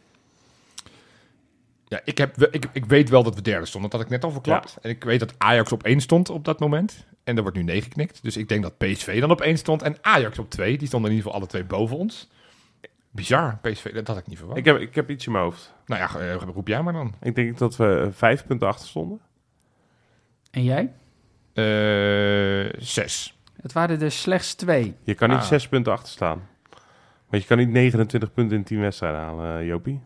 Speaker 3: Ja, ik weet wel dat we derde stonden. Dat had ik net al verklapt.
Speaker 1: Ja.
Speaker 3: En ik weet dat Ajax op 1 stond op dat moment. En er wordt nu 9 geknikt. Dus ik denk dat PSV dan op 1 stond. En Ajax op 2. Die stonden in ieder geval alle 2 boven ons. Bizar, PSV. Dat had ik niet verwacht.
Speaker 1: Ik heb iets in mijn hoofd.
Speaker 3: Nou ja, roep jij maar dan.
Speaker 1: Ik denk dat we 5 punten achter stonden.
Speaker 2: En jij?
Speaker 3: 6.
Speaker 2: Het waren er slechts 2.
Speaker 1: Je kan niet
Speaker 3: Ah.
Speaker 1: 6 punten achter staan. Want je kan niet 29 punten in 10 wedstrijden halen, Jopie.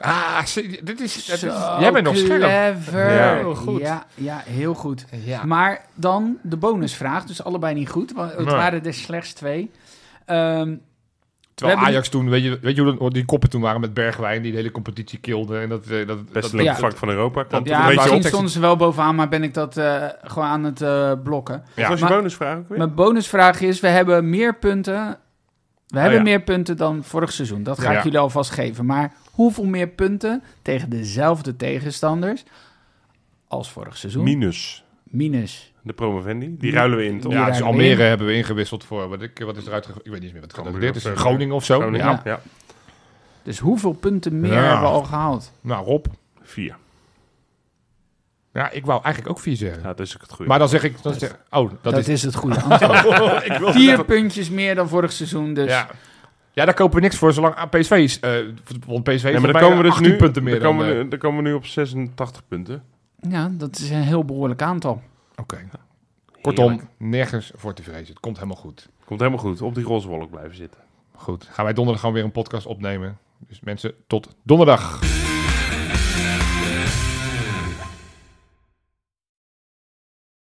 Speaker 3: Jij bent nog scherp.
Speaker 2: Clever.
Speaker 1: Ja.
Speaker 3: Heel goed.
Speaker 2: Ja, heel goed.
Speaker 3: Ja.
Speaker 2: Maar dan de bonusvraag. Dus allebei niet goed. Want het
Speaker 3: Nee.
Speaker 2: waren er slechts 2.
Speaker 3: Terwijl
Speaker 2: We hebben
Speaker 3: Ajax toen, weet je hoe die koppen toen waren met Bergwijn, die de hele competitie kilden. En
Speaker 1: Beste
Speaker 2: Ja.
Speaker 1: linkervlak van Europa. Kwam
Speaker 2: Ja,
Speaker 1: een beetje
Speaker 2: misschien
Speaker 1: op.
Speaker 2: stonden ze wel bovenaan, maar ben ik dat gewoon aan het blokken.
Speaker 1: Wat was je
Speaker 2: Maar-
Speaker 1: bonusvraag ook weer?
Speaker 2: Mijn bonusvraag is, we hebben meer punten... We hebben
Speaker 1: ja.
Speaker 2: meer punten dan vorig seizoen. Dat ga
Speaker 3: Ja.
Speaker 2: ik jullie alvast geven. Maar hoeveel meer punten tegen dezelfde tegenstanders als vorig seizoen? Minus.
Speaker 1: De promovendi. Die ruilen we in, toch?
Speaker 2: Die
Speaker 3: Ja, dus
Speaker 2: ruilen
Speaker 3: Almere
Speaker 2: in.
Speaker 3: hebben we ingewisseld voor, wat is eruit, ik weet niet eens meer wat
Speaker 1: Cambuur
Speaker 3: dit is.
Speaker 1: of,
Speaker 3: Groningen of zo.
Speaker 1: Groningen,
Speaker 3: Ja.
Speaker 1: ja.
Speaker 2: Dus hoeveel punten meer
Speaker 3: Ja.
Speaker 2: hebben we al gehaald?
Speaker 3: Nou, Rob.
Speaker 1: 4.
Speaker 3: Ja, ik wou eigenlijk ook 4 zeggen.
Speaker 1: Ja, dat is ook het goede.
Speaker 3: Maar dan zeg ik,
Speaker 2: Dat is het goede antwoord.
Speaker 3: ik wil
Speaker 2: 4 puntjes meer dan vorig seizoen. Dus
Speaker 3: Ja, daar kopen we niks voor, zolang PSV is. Want PSV is
Speaker 1: Nee, maar
Speaker 3: volgens
Speaker 1: dan komen we
Speaker 3: mij
Speaker 1: dus
Speaker 3: 18
Speaker 1: nu,
Speaker 3: punten meer
Speaker 1: dan
Speaker 3: dan...
Speaker 1: dan komen we nu op 86 punten.
Speaker 2: ja, dat is een heel behoorlijk aantal.
Speaker 3: Oké. Kortom,
Speaker 1: Heerlijk.
Speaker 3: nergens voor te vrezen. Het komt helemaal goed.
Speaker 1: Komt helemaal goed. Op die roze wolk blijven zitten.
Speaker 3: Goed. Gaan wij donderdag gewoon weer een podcast opnemen. Dus mensen, tot donderdag.